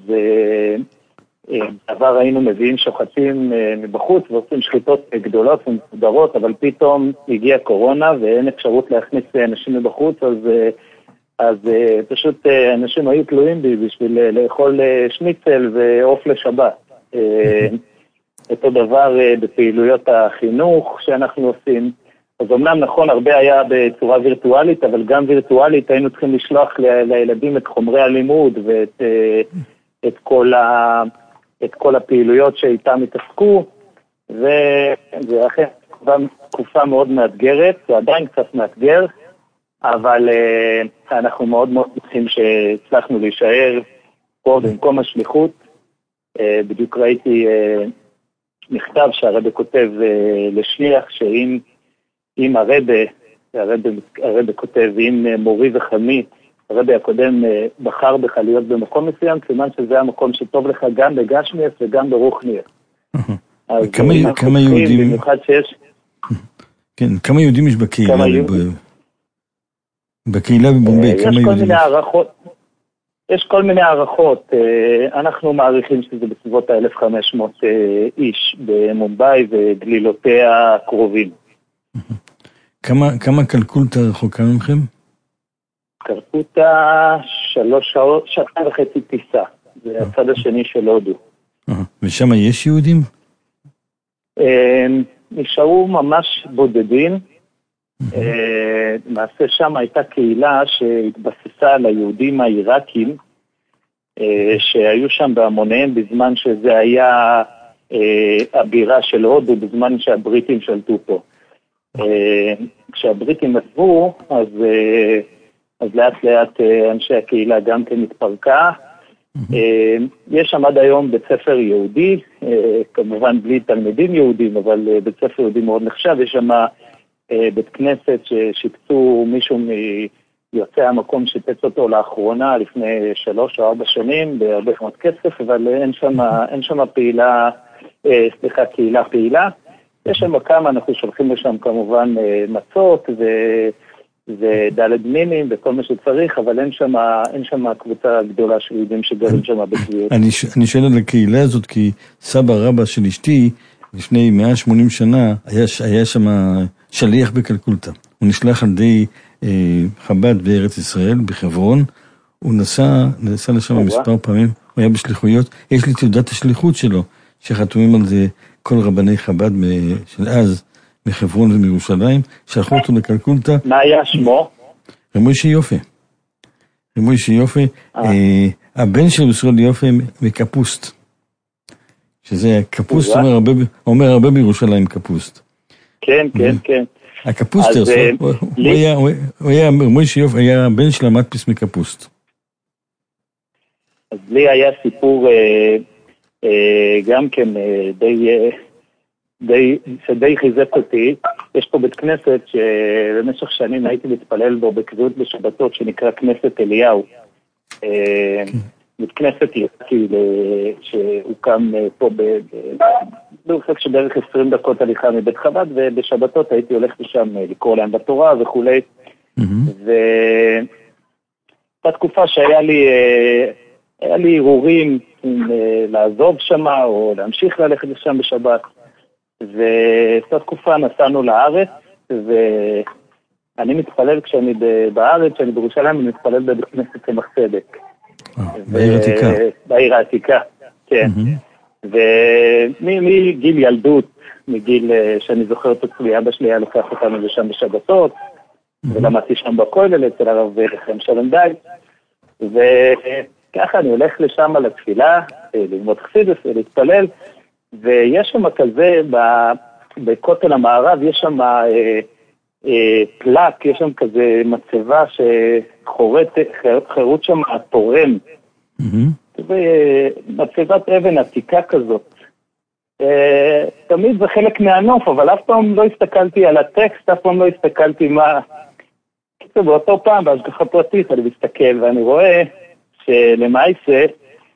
בעבר היינו מביאים שוחטים מבחוץ ועושים שחיטות גדולות ומסודרות, אבל פתאום הגיעה קורונה ואין אפשרות להכניס אנשים מבחוץ, אז, אז פשוט אנשים היו תלויים בי בשביל לאכול שניצל ועוף לשבת. אותו דבר בפעילויות החינוך שאנחנו עושים. אז אמנם נכון, הרבה היה בצורה וירטואלית, אבל גם וירטואלית היינו צריכים לשלוח לילדים את חומרי הלימוד ואת את כל, ה, את כל הפעילויות שאיתם התעסקו, וזה אחרי תקופה מאוד מאתגרת, זה עדיין קצת מאתגר, אבל אנחנו מאוד מאוד שמחים שהצלחנו להישאר פה במקום השליחות, בדיוק ראיתי מכתב שהרבא כותב לשליח, שאם אם הרבא, הרבא, הרבא כותב, אם מורי וחמי, הרבא הקודם בחר בך להיות במקום מסוים, סימן שזה המקום שטוב לך גם בגשמיאס וגם ברוחניאס. אז כמה יהודים... במיוחד שיש... כן, כמה יהודים יש בקהילה? בקהילה בבומביי, כמה יהודים? יש כל מיני הערכות. יש כל מיני הערכות. אנחנו מעריכים שזה בסביבות ה-אלף וחמש מאות איש במומביי וגלילותיה הקרובים. כמה, כמה קלקולטה רחוקה ממכם? קלקולטה שלוש שעות, שעה וחצי טיסה. זה הצד השני של הודו. ושם יש יהודים? נשארו ממש בודדים. למעשה שם הייתה קהילה שהתבססה על היהודים העיראקים, שהיו שם בהמוניהם בזמן שזה היה הבירה של הודו, בזמן שהבריטים שלטו פה. כשהבריטים עזבו, אז, אז לאט לאט אנשי הקהילה גם כן התפרקה. יש שם עד היום בית ספר יהודי, כמובן בלי תלמידים יהודים, אבל בית ספר יהודי מאוד נחשב. יש שם בית כנסת ששיפצו מישהו מיוצאי המקום, שיפץ אותו לאחרונה לפני שלוש או ארבע שנים בהרבה מאוד כסף, אבל אין שם, אין שם פעילה, סליחה, קהילה פעילה. יש שם כמה, אנחנו שולחים לשם כמובן מצות ו... ודלת מינים וכל מה שצריך, אבל אין שם, אין שם קבוצה גדולה של יהודים שגרים שם בקביעות. אני, אני שואל על הקהילה הזאת, כי סבא רבא של אשתי, לפני מאה ושמונים שנה, היה, היה שם שליח בקלקולטה. הוא נשלח על ידי אה, חב"ד בארץ ישראל, בחברון. הוא נסע, נסע לשם מספר פעמים, הוא היה בשליחויות. יש לי תעודת השליחות שלו, שחתומים על זה כל רבני חב"ד של אז, מחברון ומירושלים, שלחו אותו לקלקולטה. מה היה שמו? רמוישה יופה. רמוישה יופה, אה, הבן של ישראל יופה מקפוסט. שזה קפוסט, אומר הרבה, אומר הרבה בירושלים קפוסט. כן, כן, כן. הקפוסטר, הוא היה, הוא היה, רמוישה יופה היה בן של המדפיס מקפוסט. אז לי היה סיפור גם כן די... די, שדי חיזק אותי. יש פה בית כנסת שבמשך שנים הייתי מתפלל בו בקביעות בשבתות, שנקרא כנסת אליהו. בית כנסת יצאתי שהוקם פה ברחק שבערך עשרים דקות הליכה מבית חב"ד, ובשבתות הייתי הולך לשם לקרוא להם בתורה וכולי. והייתה תקופה שהיה לי היה לי ערעורים אם לעזוב שם או להמשיך ללכת לשם בשבת. ואותה תקופה נסענו לארץ, ואני מתפלל כשאני בארץ, כשאני בירושלים, אני מתפלל בבית כנסת צמח צדק. בעיר העתיקה. בעיר העתיקה, כן. ומגיל ילדות, מגיל שאני זוכר את עצמי, אבא שלי היה לוקח אותנו לשם בשבתות, ולמדתי שם בכולל אצל הרב חיים שלנדאי, וככה אני הולך לשם על התפילה, ללמוד חסידות ולהתפלל, ויש שם כזה, בכותל המערב, יש שם אה, אה, פלק, יש שם כזה מצבה שחורת, חירות שם התורם. Mm-hmm. מצבת אבן עתיקה כזאת. אה, תמיד זה חלק מהנוף, אבל אף פעם לא הסתכלתי על הטקסט, אף פעם לא הסתכלתי מה... כאילו באותו פעם, בהשגחה פרטית, אני מסתכל ואני רואה שלמעשה,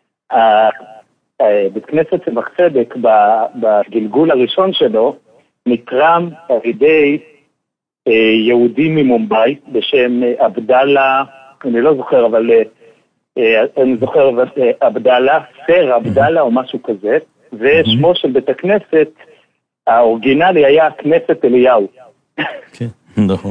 בית כנסת צמח צדק בגלגול הראשון שלו נקרם על ידי יהודים ממומביי בשם עבדאללה, אני לא זוכר אבל אני זוכר עבדאללה, סר עבדאללה או משהו כזה, ושמו של בית הכנסת האורגינלי היה כנסת אליהו. כן, נכון.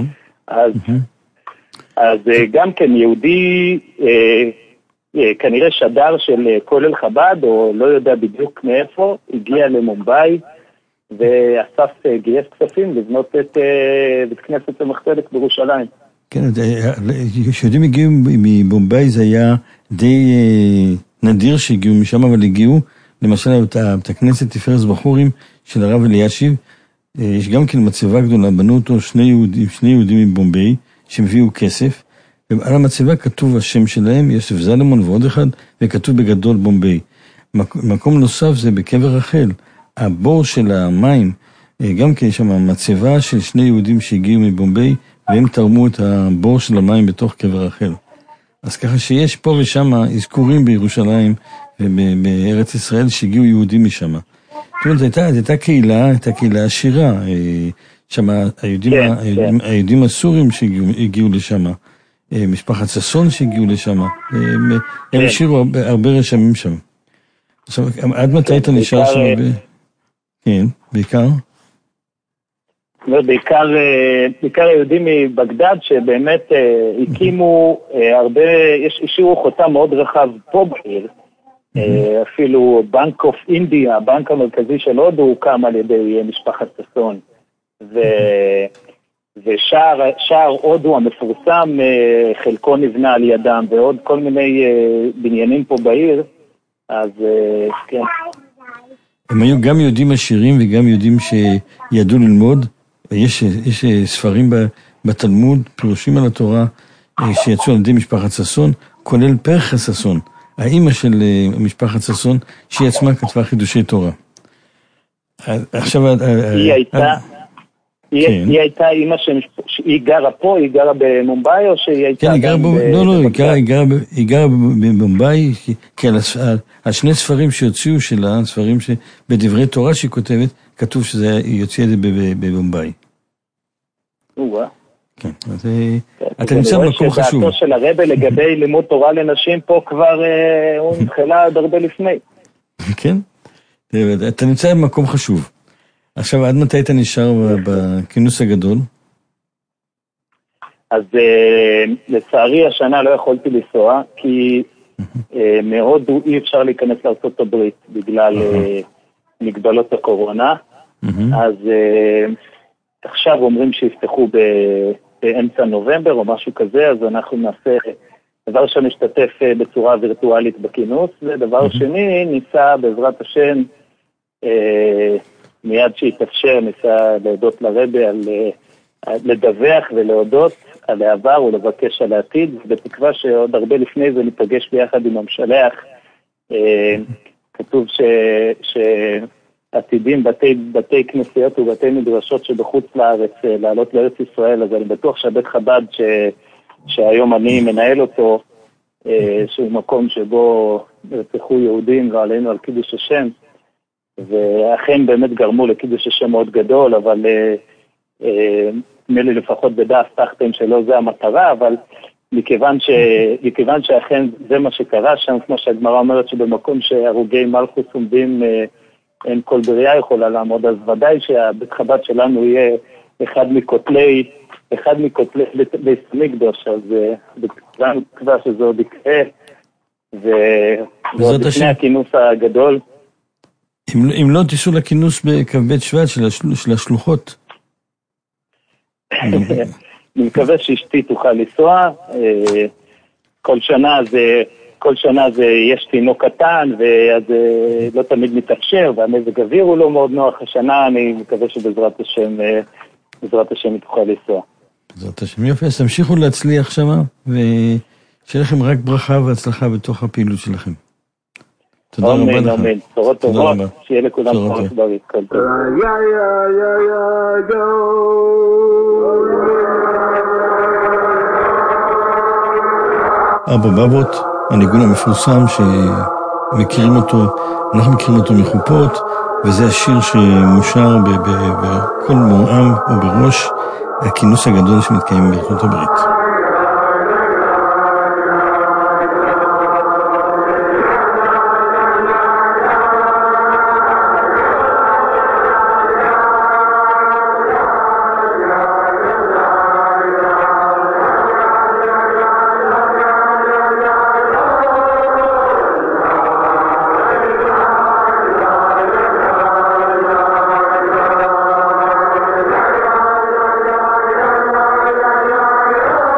אז גם כן יהודי כנראה שדר של כולל חב"ד, או לא יודע בדיוק מאיפה, הגיע למומביי, ואסף גייס כספים לבנות את בית כנסת צמח צדק בירושלים. כן, כשיהודים הגיעו מבומביי זה היה די נדיר שהגיעו משם, אבל הגיעו, למשל, את הכנסת תפארת בחורים של הרב אלישיב, יש גם כן מצבה גדולה, בנו אותו שני יהודים, שני יהודים מבומביי, שהביאו כסף, ועל המצבה כתוב השם שלהם, יוסף זלמון ועוד אחד, וכתוב בגדול בומביי. מקום נוסף זה בקבר רחל. הבור של המים, גם כן יש שם מצבה של שני יהודים שהגיעו מבומביי, והם תרמו את הבור של המים בתוך קבר רחל. אז ככה שיש פה ושם אזכורים בירושלים ובארץ ישראל שהגיעו יהודים משם. זאת אומרת, הייתה, הייתה קהילה, הייתה קהילה עשירה, שם היהודים, כן, היהודים, כן. היהודים הסורים שהגיעו לשם, משפחת ששון שהגיעו לשם, הם, כן. הם השאירו הרבה, הרבה רשמים שם. עכשיו, עד מתי כן, אתה נשאר שם? ב... כן, בעיקר? בעיקר, בעיקר היהודים מבגדד שבאמת הקימו הרבה, יש השאירו חותם מאוד רחב פה בעיר, אפילו בנק אוף אינדיה, הבנק המרכזי של הודו, הוקם על ידי משפחת ששון, ו... ושער הודו המפורסם, חלקו נבנה על ידם, ועוד כל מיני בניינים פה בעיר, אז כן. הם היו גם יהודים עשירים וגם יהודים שידעו ללמוד, יש, יש ספרים בתלמוד, פירושים על התורה, שיצאו על ידי משפחת ששון, כולל פרחה ששון, האמא של משפחת ששון, שהיא עצמה כתבה חידושי תורה. עכשיו... היא הייתה... היא הייתה אימא שהיא גרה פה, היא גרה במומביי, או שהיא הייתה... כן, היא גרה... לא, לא, היא גרה במומביי, כי על שני ספרים שיוציאו שלה, ספרים שבדברי תורה שהיא כותבת, כתוב שהיא יוציאה את זה במומביי. וואה. כן, אז אתה נמצא במקום חשוב. דעתו של הרבי לגבי לימוד תורה לנשים פה כבר הוא התחילה עד הרבה לפני. כן, אתה נמצא במקום חשוב. עכשיו, עד מתי אתה נשאר בכינוס הגדול? אז לצערי השנה לא יכולתי לנסוע, כי מהודו אי אפשר להיכנס לארצות הברית בגלל מגבלות הקורונה. אז עכשיו אומרים שיפתחו באמצע נובמבר או משהו כזה, אז אנחנו נעשה, דבר שנשתתף בצורה וירטואלית בכינוס, ודבר שני ניסה בעזרת השם מיד שהתאפשר, ניסה להודות לרבי על לדווח ולהודות על העבר ולבקש על העתיד, בתקווה שעוד הרבה לפני זה ניפגש ביחד עם המשלח. כתוב ש... שעתידים בתי, בתי כנסיות ובתי מדרשות שבחוץ לארץ לעלות לארץ ישראל, אז אני בטוח שהבית חב"ד ש... שהיום אני מנהל אותו, שהוא מקום שבו נרצחו יהודים ועלינו על קידוש השם, ואכן באמת גרמו לקידוש השם מאוד גדול, אבל נדמה לי לפחות בדף תחתם שלא זה המטרה, אבל מכיוון, ש, מכיוון שאכן זה מה שקרה שם, כמו שהגמרא אומרת שבמקום שהרוגי מלכוס עומדים אין כל בריאה יכולה לעמוד, אז ודאי שהבית חב"ד שלנו יהיה אחד מכותלי, אחד מכותלי בית המקדש, אז בתקווה שזה עוד יקרה, ועוד לפני הכינוס הגדול. אם, אם לא תיסעו לכינוס בכ"ב שבט של, השל, של השלוחות. אני מקווה שאשתי תוכל לנסוע. כל שנה זה, כל שנה זה יש תינוק קטן, ואז לא תמיד מתאפשר, והמזג אוויר הוא לא מאוד נוח. השנה אני מקווה שבעזרת השם, בעזרת השם היא תוכל לנסוע. בעזרת השם יופי, אז תמשיכו להצליח שמה, ושיהיה לכם רק ברכה והצלחה בתוך הפעילות שלכם. תודה רבה לך. אמן, אמן. צורות טובות, שיהיה לכולם חורף בריא. כל טוב. ארבע בבות, הניגון המפורסם שמכירים אותו, אנחנו מכירים אותו מחופות, וזה השיר שמושר בכל מורעם או בראש הכינוס הגדול שמתקיים בארצות הברית. Yeah.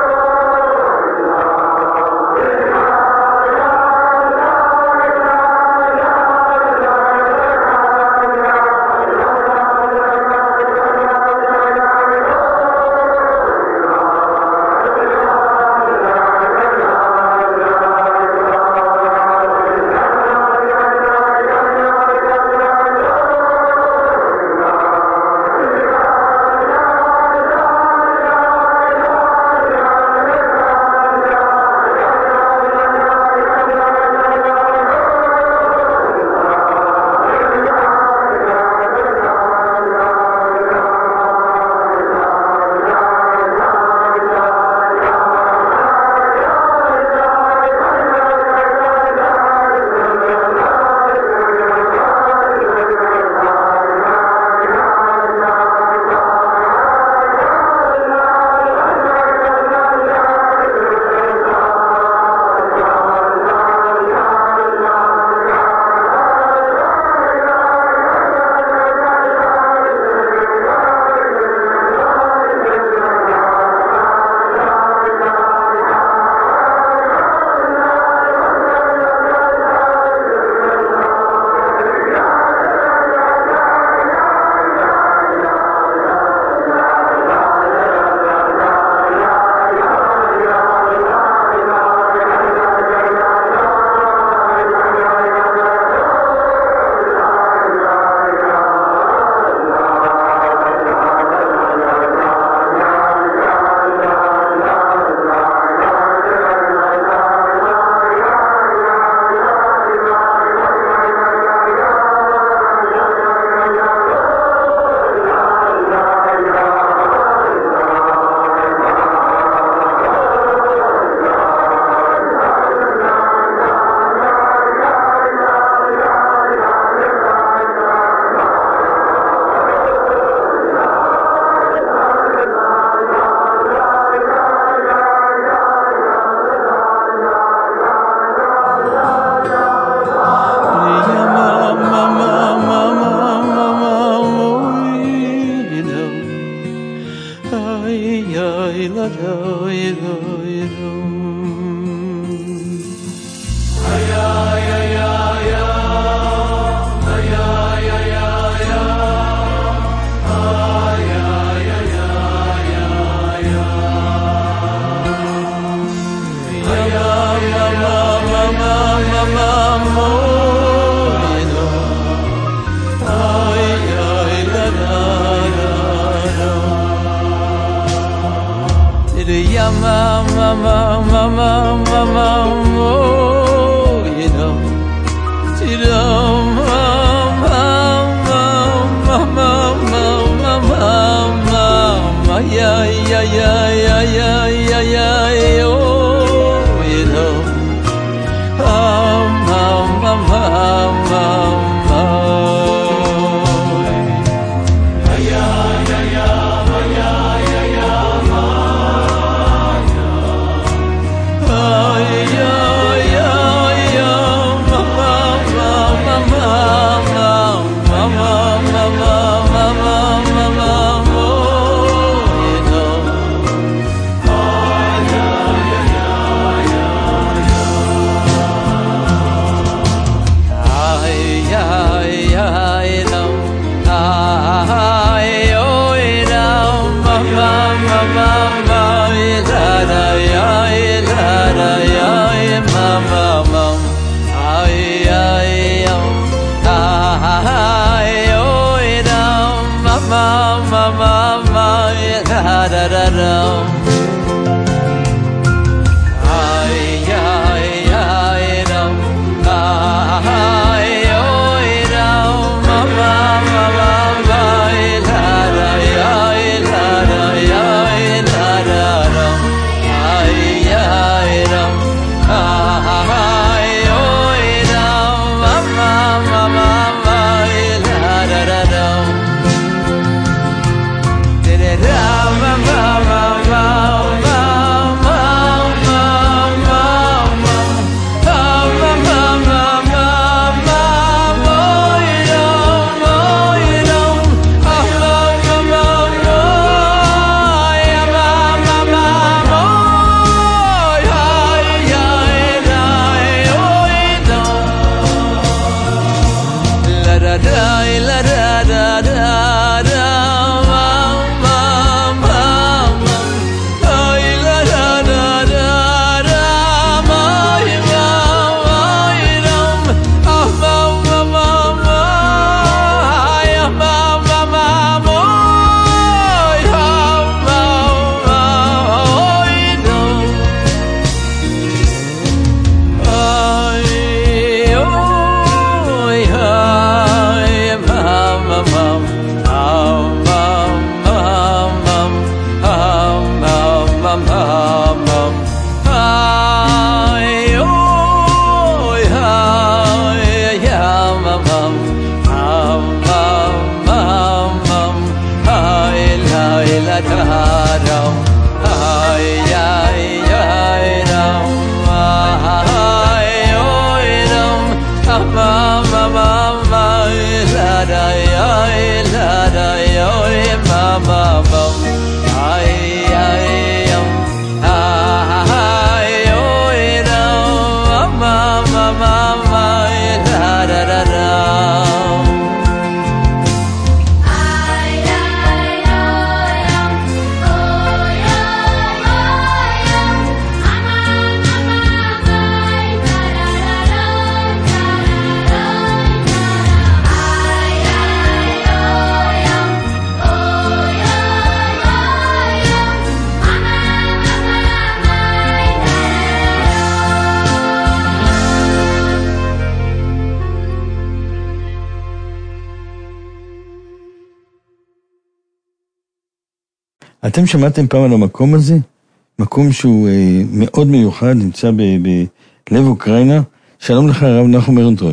אתם שמעתם פעם על המקום הזה? מקום שהוא אה, מאוד מיוחד, נמצא ב- בלב אוקראינה. שלום לך רב נחום ארנטרוי.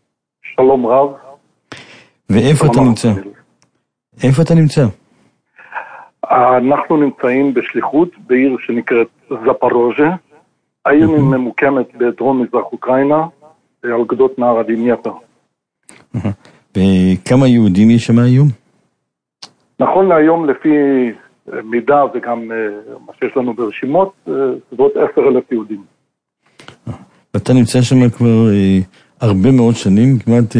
שלום רב. ואיפה אתה נמצא? איפה אתה נמצא? אנחנו נמצאים בשליחות בעיר שנקראת זפורוז'ה. העיר ממוקמת בדרום מזרח אוקראינה, על גדות נהר הדנייפר. וכמה יהודים יש שם היום? נכון להיום, לפי מידע וגם מה שיש לנו ברשימות, סביבות עשר אלף יהודים. ואתה נמצא שם כבר הרבה מאוד שנים, כמעט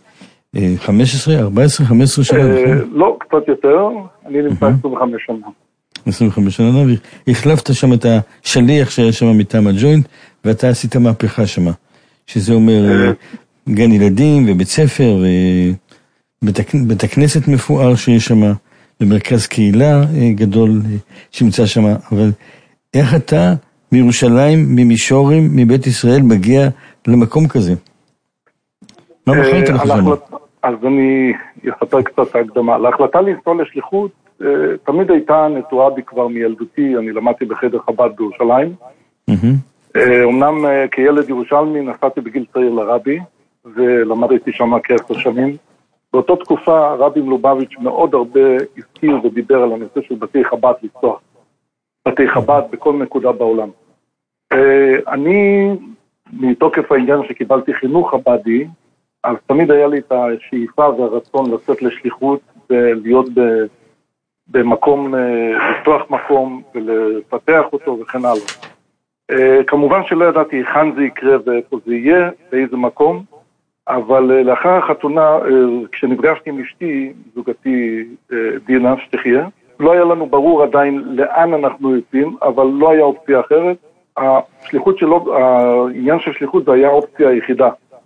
חמש עשרה, ארבע עשרה, חמש עשרה שנה, נכון? לא, קצת יותר, אני נמצא עשרים וחמש שנה. עשרים וחמש שנה, והחלפת שם את השליח שהיה שם מטעם הג'וינט, ואתה עשית מהפכה שם, שזה אומר גן ילדים ובית ספר, ובית הכנסת מפואר שיש שם, ומרכז קהילה גדול שנמצא שם, אבל איך אתה מירושלים, ממישורים, מבית ישראל, מגיע למקום כזה? מה בחרת לך שם? אז אני אספר קצת ההקדמה. להחלטה לנסוע לשליחות, תמיד הייתה נטועה בי כבר מילדותי, אני למדתי בחדר חב"ד בירושלים. אמנם כילד ירושלמי נסעתי בגיל צעיר לרבי, ולמדתי שם כעשר שנים. באותה תקופה רבי מלובביץ' מאוד הרבה הזכיר ודיבר על הנושא של בתי חב"ד לפתוח. בתי חב"ד בכל נקודה בעולם. אני, מתוקף העניין שקיבלתי חינוך חב"די, אז תמיד היה לי את השאיפה והרצון לצאת לשליחות ולהיות במקום, לפתוח מקום ולפתח אותו וכן הלאה. כמובן שלא ידעתי היכן זה יקרה ואיפה זה יהיה, באיזה מקום, אבל לאחר החתונה, כשנפגשתי עם אשתי, זוגתי דינה שתחיה, לא היה לנו ברור עדיין לאן אנחנו יוצאים, אבל לא היה אופציה אחרת. השליחות שלו, העניין של שליחות זה היה האופציה היחידה.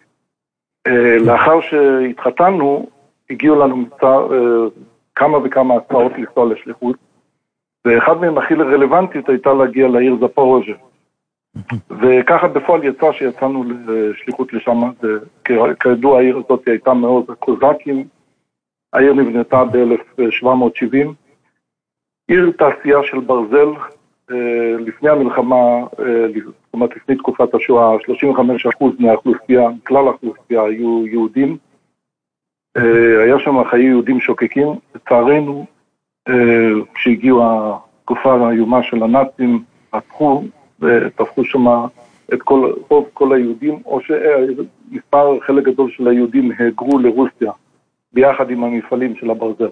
לאחר שהתחתנו, הגיעו לנו מצא, כמה וכמה הצעות לנסוע לשליחות, ואחד מהם הכי רלוונטית הייתה להגיע לעיר זפורוז'ה. וככה בפועל יצא שיצאנו לשליחות לשם, כידוע העיר הזאת הייתה מאוד הקוזקים, העיר נבנתה ב-אלף שבע מאות שבעים, עיר תעשייה של ברזל, לפני המלחמה, זאת אומרת לפני תקופת השואה, שלושים וחמישה אחוז מהאוכלוסייה, כלל האוכלוסייה היו יהודים, היה שם חיי יהודים שוקקים, לצערנו, כשהגיעו התקופה האיומה של הנאצים, הפכו ותפכו שם את כל, רוב כל היהודים, או שמספר חלק גדול של היהודים הגרו לרוסיה, ביחד עם המפעלים של הברזל.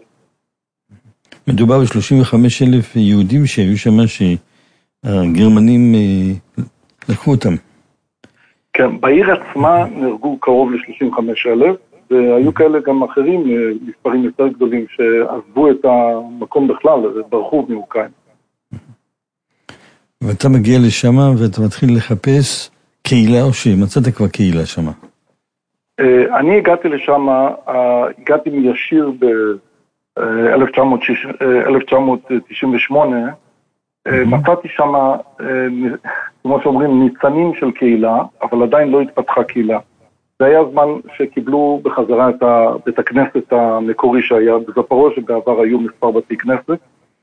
מדובר ב-שלושים וחמישה אלף יהודים שהיו שם שהגרמנים לקחו אותם. כן, בעיר עצמה נהרגו קרוב ל-שלושים וחמישה אלף, והיו כאלה גם אחרים, מספרים יותר גדולים, שעזבו את המקום בכלל, ברחו מאוקראינה. ואתה מגיע לשם ואתה מתחיל לחפש קהילה, או שמצאת כבר קהילה שם? אני הגעתי לשם, הגעתי מישיר ב-אלף תשע מאות תשעים ושמונה, מצאתי שם, כמו שאומרים, ניצנים של קהילה, אבל עדיין לא התפתחה קהילה. זה היה זמן שקיבלו בחזרה את בית הכנסת המקורי שהיה בזפורוז'ה, שבעבר היו מספר בתי כנסת,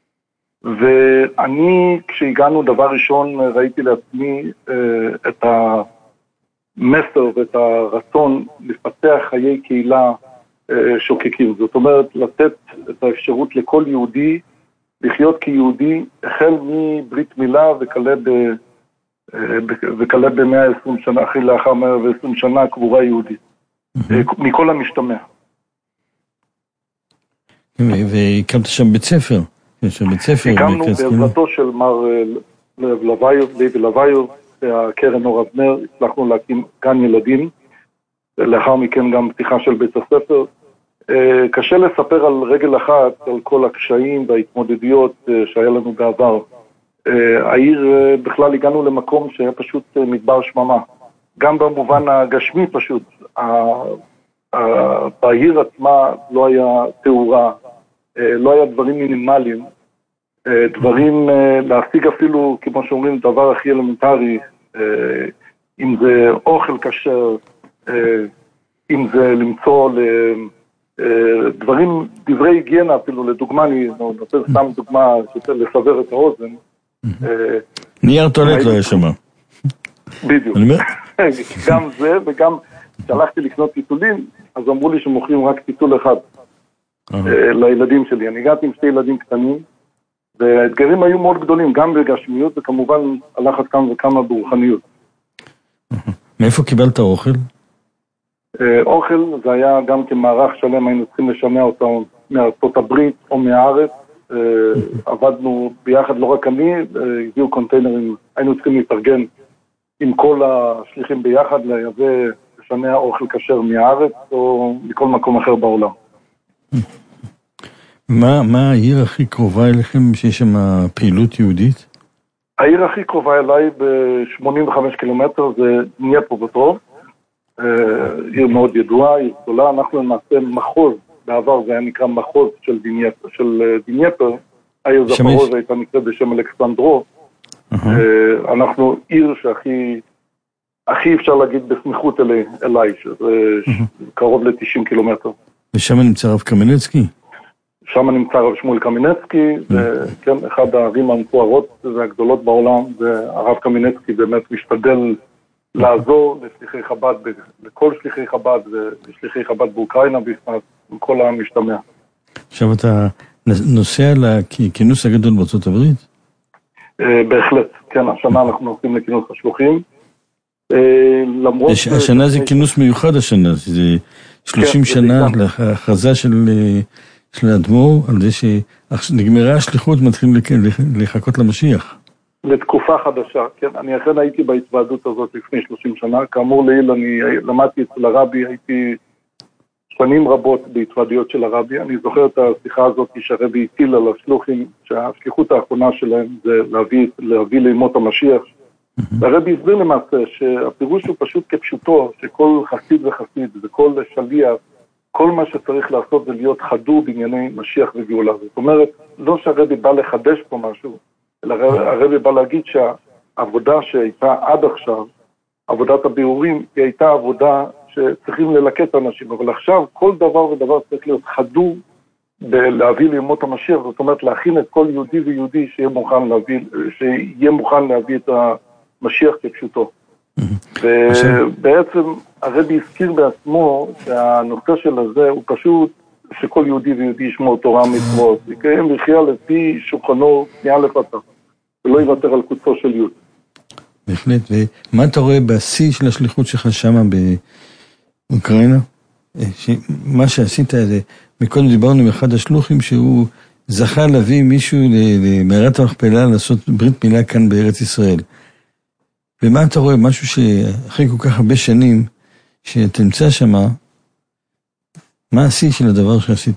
ואני, כשהגענו דבר ראשון, ראיתי לעצמי את המסר ואת הרצון לפתח חיי קהילה שוקקים. זאת אומרת, לתת את האפשרות לכל יהודי לחיות כיהודי, החל מברית מילה וכלה ב... וכלה ב-מאה ועשרים שנה, אחרי לאחר מאה ועשרים שנה, קבורה יהודית. מכל המשתמע. והקמת שם בית ספר. הקמנו בעזרתו של מר לב לויו, והקרן אור אבנר, הצלחנו להקים גן ילדים, ולאחר מכן גם פתיחה של בית הספר. קשה לספר על רגל אחת, על כל הקשיים וההתמודדויות שהיה לנו בעבר. העיר, בכלל הגענו למקום שהיה פשוט מדבר שממה. גם במובן הגשמי פשוט, בעיר עצמה לא היה תאורה, לא היה דברים מינימליים, דברים להשיג אפילו, כמו שאומרים, דבר הכי אלמנטרי, אם זה אוכל כשר, אם זה למצוא דברים, דברי היגיינה אפילו, לדוגמה, אני נותן סתם דוגמה לסבר את האוזן. נייר טואלט לא יש שם. בדיוק. גם זה, וגם כשהלכתי לקנות טיטולים, אז אמרו לי שמוכרים רק טיטול אחד לילדים שלי. אני הגעתי עם שתי ילדים קטנים, והאתגרים היו מאוד גדולים, גם בגשמיות, וכמובן הלכת כמה וכמה ברוחניות. מאיפה קיבלת אוכל? אוכל זה היה גם כמערך שלם, היינו צריכים לשמע אותו מארצות הברית או מהארץ, עבדנו ביחד, לא רק אני, הביאו קונטיינרים, היינו צריכים להתארגן עם כל השליחים ביחד, לייבא לשנע אוכל כשר מהארץ או מכל מקום אחר בעולם. מה, מה העיר הכי קרובה אליכם שיש שם פעילות יהודית? העיר הכי קרובה אליי ב-שמונים וחמישה קילומטר זה דנייפרופטרובסק, עיר מאוד ידועה, עיר גדולה. אנחנו למעשה מחוז, בעבר זה היה נקרא מחוז של דנייפר, של דנייפר, העיר זפורוז'ה הייתה נקראת בשם אלכסנדרו. אנחנו עיר שהכי הכי אפשר להגיד בסמיכות אלי, אליי, שזה קרוב ל-תשעים קילומטר. ושם נמצא הרב קמינצקי? שם נמצא הרב שמואל קמינצקי, וכן, אחד הערים המפוארות והגדולות בעולם, והרב קמינצקי באמת משתדל לעזור לשליחי חב"ד, לכל שליחי חב"ד ושליחי חב"ד באוקראינה, עם כל המשתמע. עכשיו אתה נוסע לכינוס הגדול בארצות הברית? בהחלט, כן, השנה אנחנו נוסעים לכינוס השלוחים. השנה זה כינוס מיוחד השנה, זה שלושים שנה להכרזה של האדמו"ר, על זה שנגמרה השליחות מתחילים לחכות למשיח. לתקופה חדשה, כן, אני אכן הייתי בהתוועדות הזאת לפני שלושים שנה, כאמור לעיל אני למדתי אצל הרבי, הייתי שנים רבות בהתוועדויות של הרבי, אני זוכר את השיחה הזאת שהרבי הטיל על השלוחים, שהשליחות האחרונה שלהם זה להביא, להביא לימות המשיח, והרבי הסביר למעשה שהפירוש הוא פשוט כפשוטו, שכל חסיד וחסיד וכל שליח, כל מה שצריך לעשות זה להיות חדור בענייני משיח וגאולה. זאת אומרת, לא שהרבי בא לחדש פה משהו, אלא הרבי בא להגיד שהעבודה שהייתה עד עכשיו, עבודת הבירורים, היא הייתה עבודה שצריכים ללקט אנשים, אבל עכשיו כל דבר ודבר צריך להיות חדור להביא לימות המשיח, זאת אומרת להכין את כל יהודי ויהודי שיהיה מוכן להביא, שיהיה מוכן להביא את המשיח כפשוטו. ובעצם הרבי הזכיר בעצמו שהנושא של הזה הוא פשוט שכל יהודי ויהודי ישמור תורה מצוות, יקיים לחיה לפי שולחנו מאלף עד תף, ולא יוותר על קוצו של יוד. בהחלט, ומה אתה רואה בשיא של השליחות שלך שמה באוקראינה? מה שעשית זה, מקודם דיברנו עם אחד השלוחים שהוא זכה להביא מישהו למערת המכפלה לעשות ברית מילה כאן בארץ ישראל. ומה אתה רואה? משהו שאחרי כל כך הרבה שנים שתמצא שמה, מה השיא של הדבר שעשית?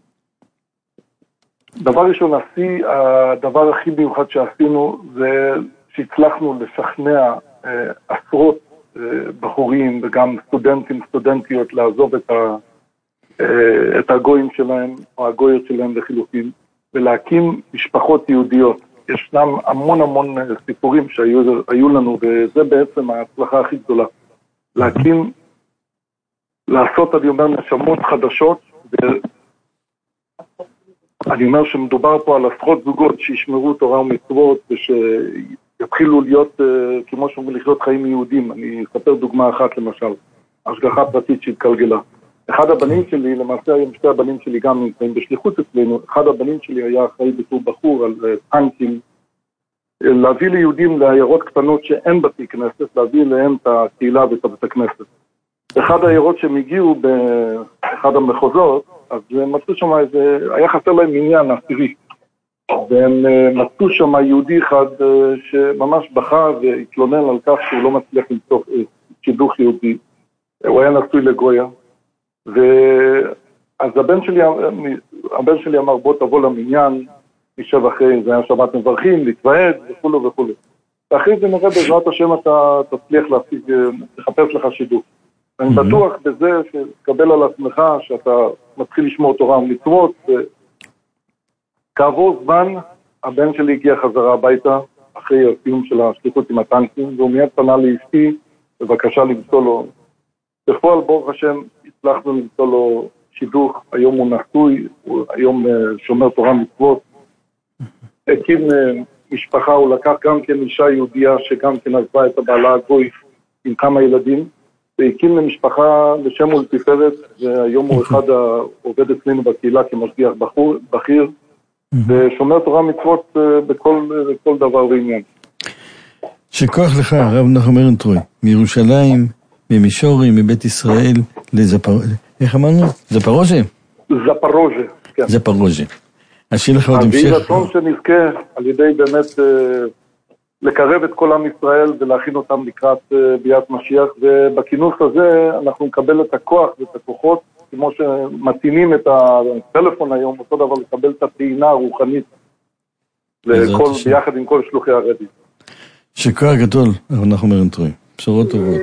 דבר ראשון, השיא, הדבר הכי מיוחד שעשינו זה שהצלחנו לשכנע אה, עשרות אה, בחורים וגם סטודנטים, סטודנטיות לעזוב את, ה, אה, את הגויים שלהם או הגויות שלהם לחילופין ולהקים משפחות יהודיות. ישנם המון המון סיפורים שהיו היו לנו, וזה בעצם ההצלחה הכי גדולה. להקים, לעשות, אני אומר, נשמות חדשות, ואני אומר שמדובר פה על עשרות זוגות שישמרו תורה ומצוות, ושיתחילו להיות, כמו שאומרים, לחיות חיים יהודים. אני אספר דוגמה אחת למשל, השגחה פרטית שהתגלגלה. אחד הבנים שלי, למעשה היום שתי הבנים שלי גם נמצאים בשליחות אצלנו, אחד הבנים שלי היה אחראי בתור בחור על טנקים, להביא ליהודים לעיירות קטנות שאין בתי כנסת, להביא להם את הקהילה ואת בית הכנסת. אחד העיירות שהם הגיעו באחד המחוזות, אז מצאו שם איזה, היה חסר להם עניין עשירי, והם מצאו שם יהודי אחד שממש בכה והתלונן על כך שהוא לא מצליח למצוא שידוך יהודי, הוא היה נשוי לגויה, ואז הבן שלי, הבן שלי אמר בוא תבוא למניין, נשב אחרי, זה היה שבת מברכים, להתוועד וכו' וכו'. ואחרי זה נראה בעזרת השם אתה תצליח להפיק, לחפש לך שידוך. אני בטוח בזה שתקבל על עצמך שאתה מתחיל לשמור תורה ומצוות, וכעבור זמן הבן שלי הגיע חזרה הביתה אחרי הסיום של השליחות עם הטנקים, והוא מיד פנה לאשתי בבקשה למצוא לו. בפועל ברוך השם הצלחנו למצוא לו שידוך, היום הוא נשוי, הוא היום שומר תורה ומצוות, הקים משפחה, הוא לקח גם כן אישה יהודייה שגם כן עזבה את הבעלה הגוי עם כמה ילדים, והקים למשפחה לשם ולתפארת, והיום הוא אחד העובד אצלנו בקהילה כמשגיח בחור, בכיר, ושומר תורה מצוות בכל, בכל דבר ועניין. שכוח לך, הרב נחום ארנטרוי, מירושלים, ממישורים, מבית ישראל, לזפר... איך אמרנו? זפרוז'ה? זפרוז'ה, כן. זפרוז'ה. אשאיר לך עוד אז המשך. יהי רצון שנזכה על ידי באמת לקרב את כל עם ישראל ולהכין אותם לקראת ביאת משיח, ובכינוס הזה אנחנו נקבל את הכוח ואת הכוחות, כמו שמתאינים את הטלפון היום, אותו דבר לקבל את הטעינה הרוחנית לכל, ביחד עם כל שלוחי הרבי. שכוח גדול, אנחנו אומרים טרועים. בשורות טובות.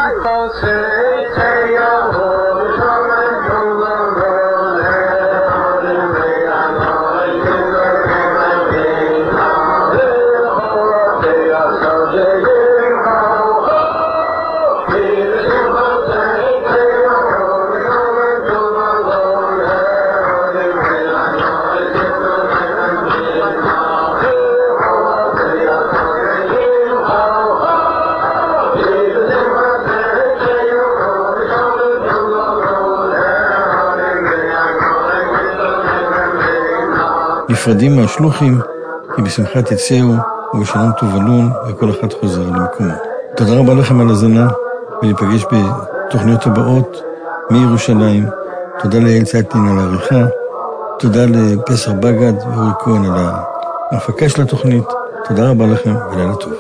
נפרדים מהשלוחים, כי בשמחת יצאו ובשלום תובלון, וכל אחד חוזר למקומו. תודה רבה לכם על הזנה, וניפגש בתוכניות הבאות מירושלים. תודה ליעל צייטלין על העריכה, תודה לפסח בגד ואורי כהן על ההפקה של התוכנית. תודה רבה לכם ולילה טוב.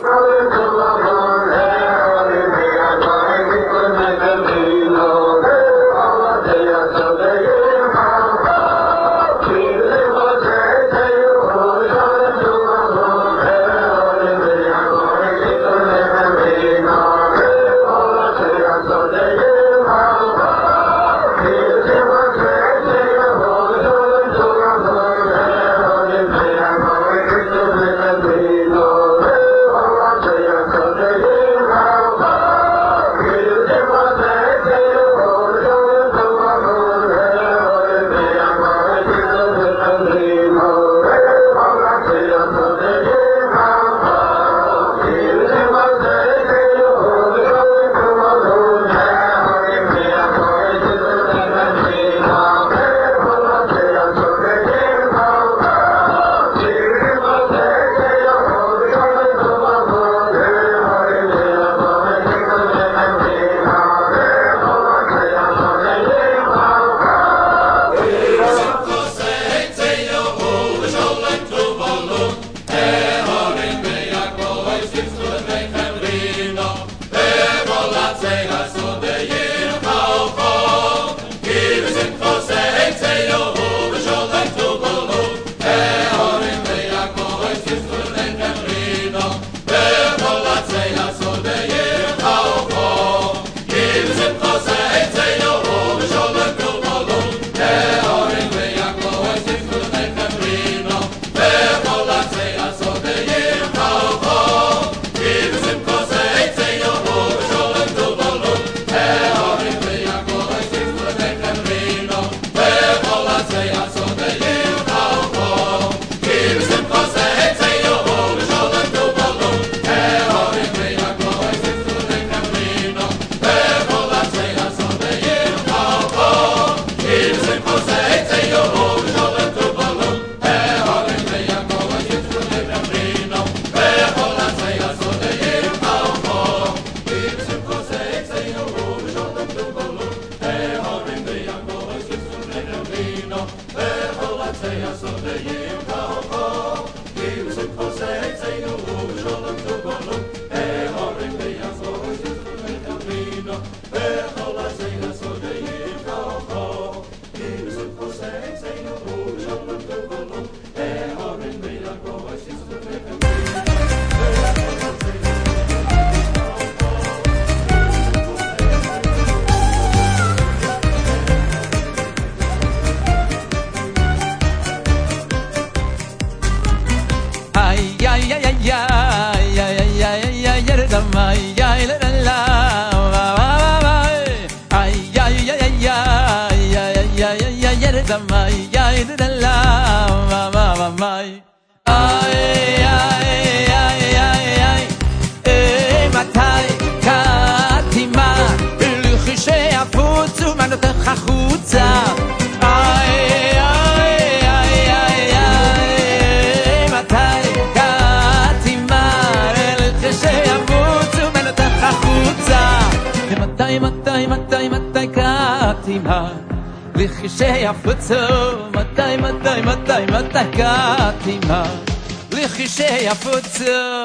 לכשיפוצו מתי מתי מתי מתי קטימה לכשיפוצו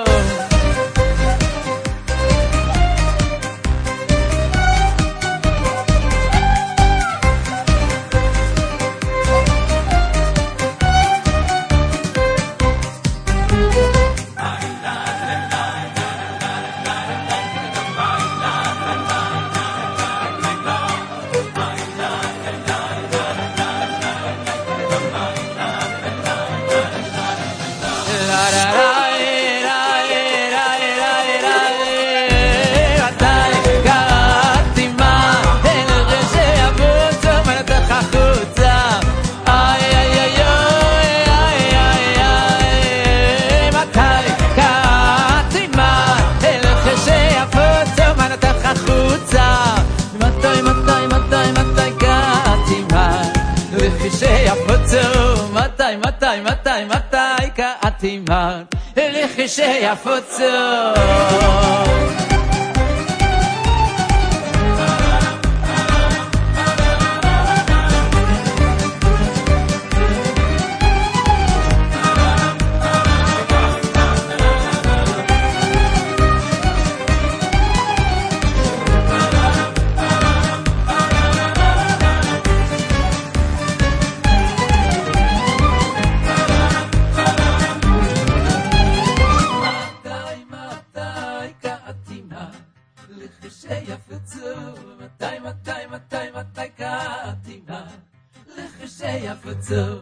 מתי מתי מתי קאטימן לכשיפוצו מתי מתי מתי מתי קאטימן לכשיפוצו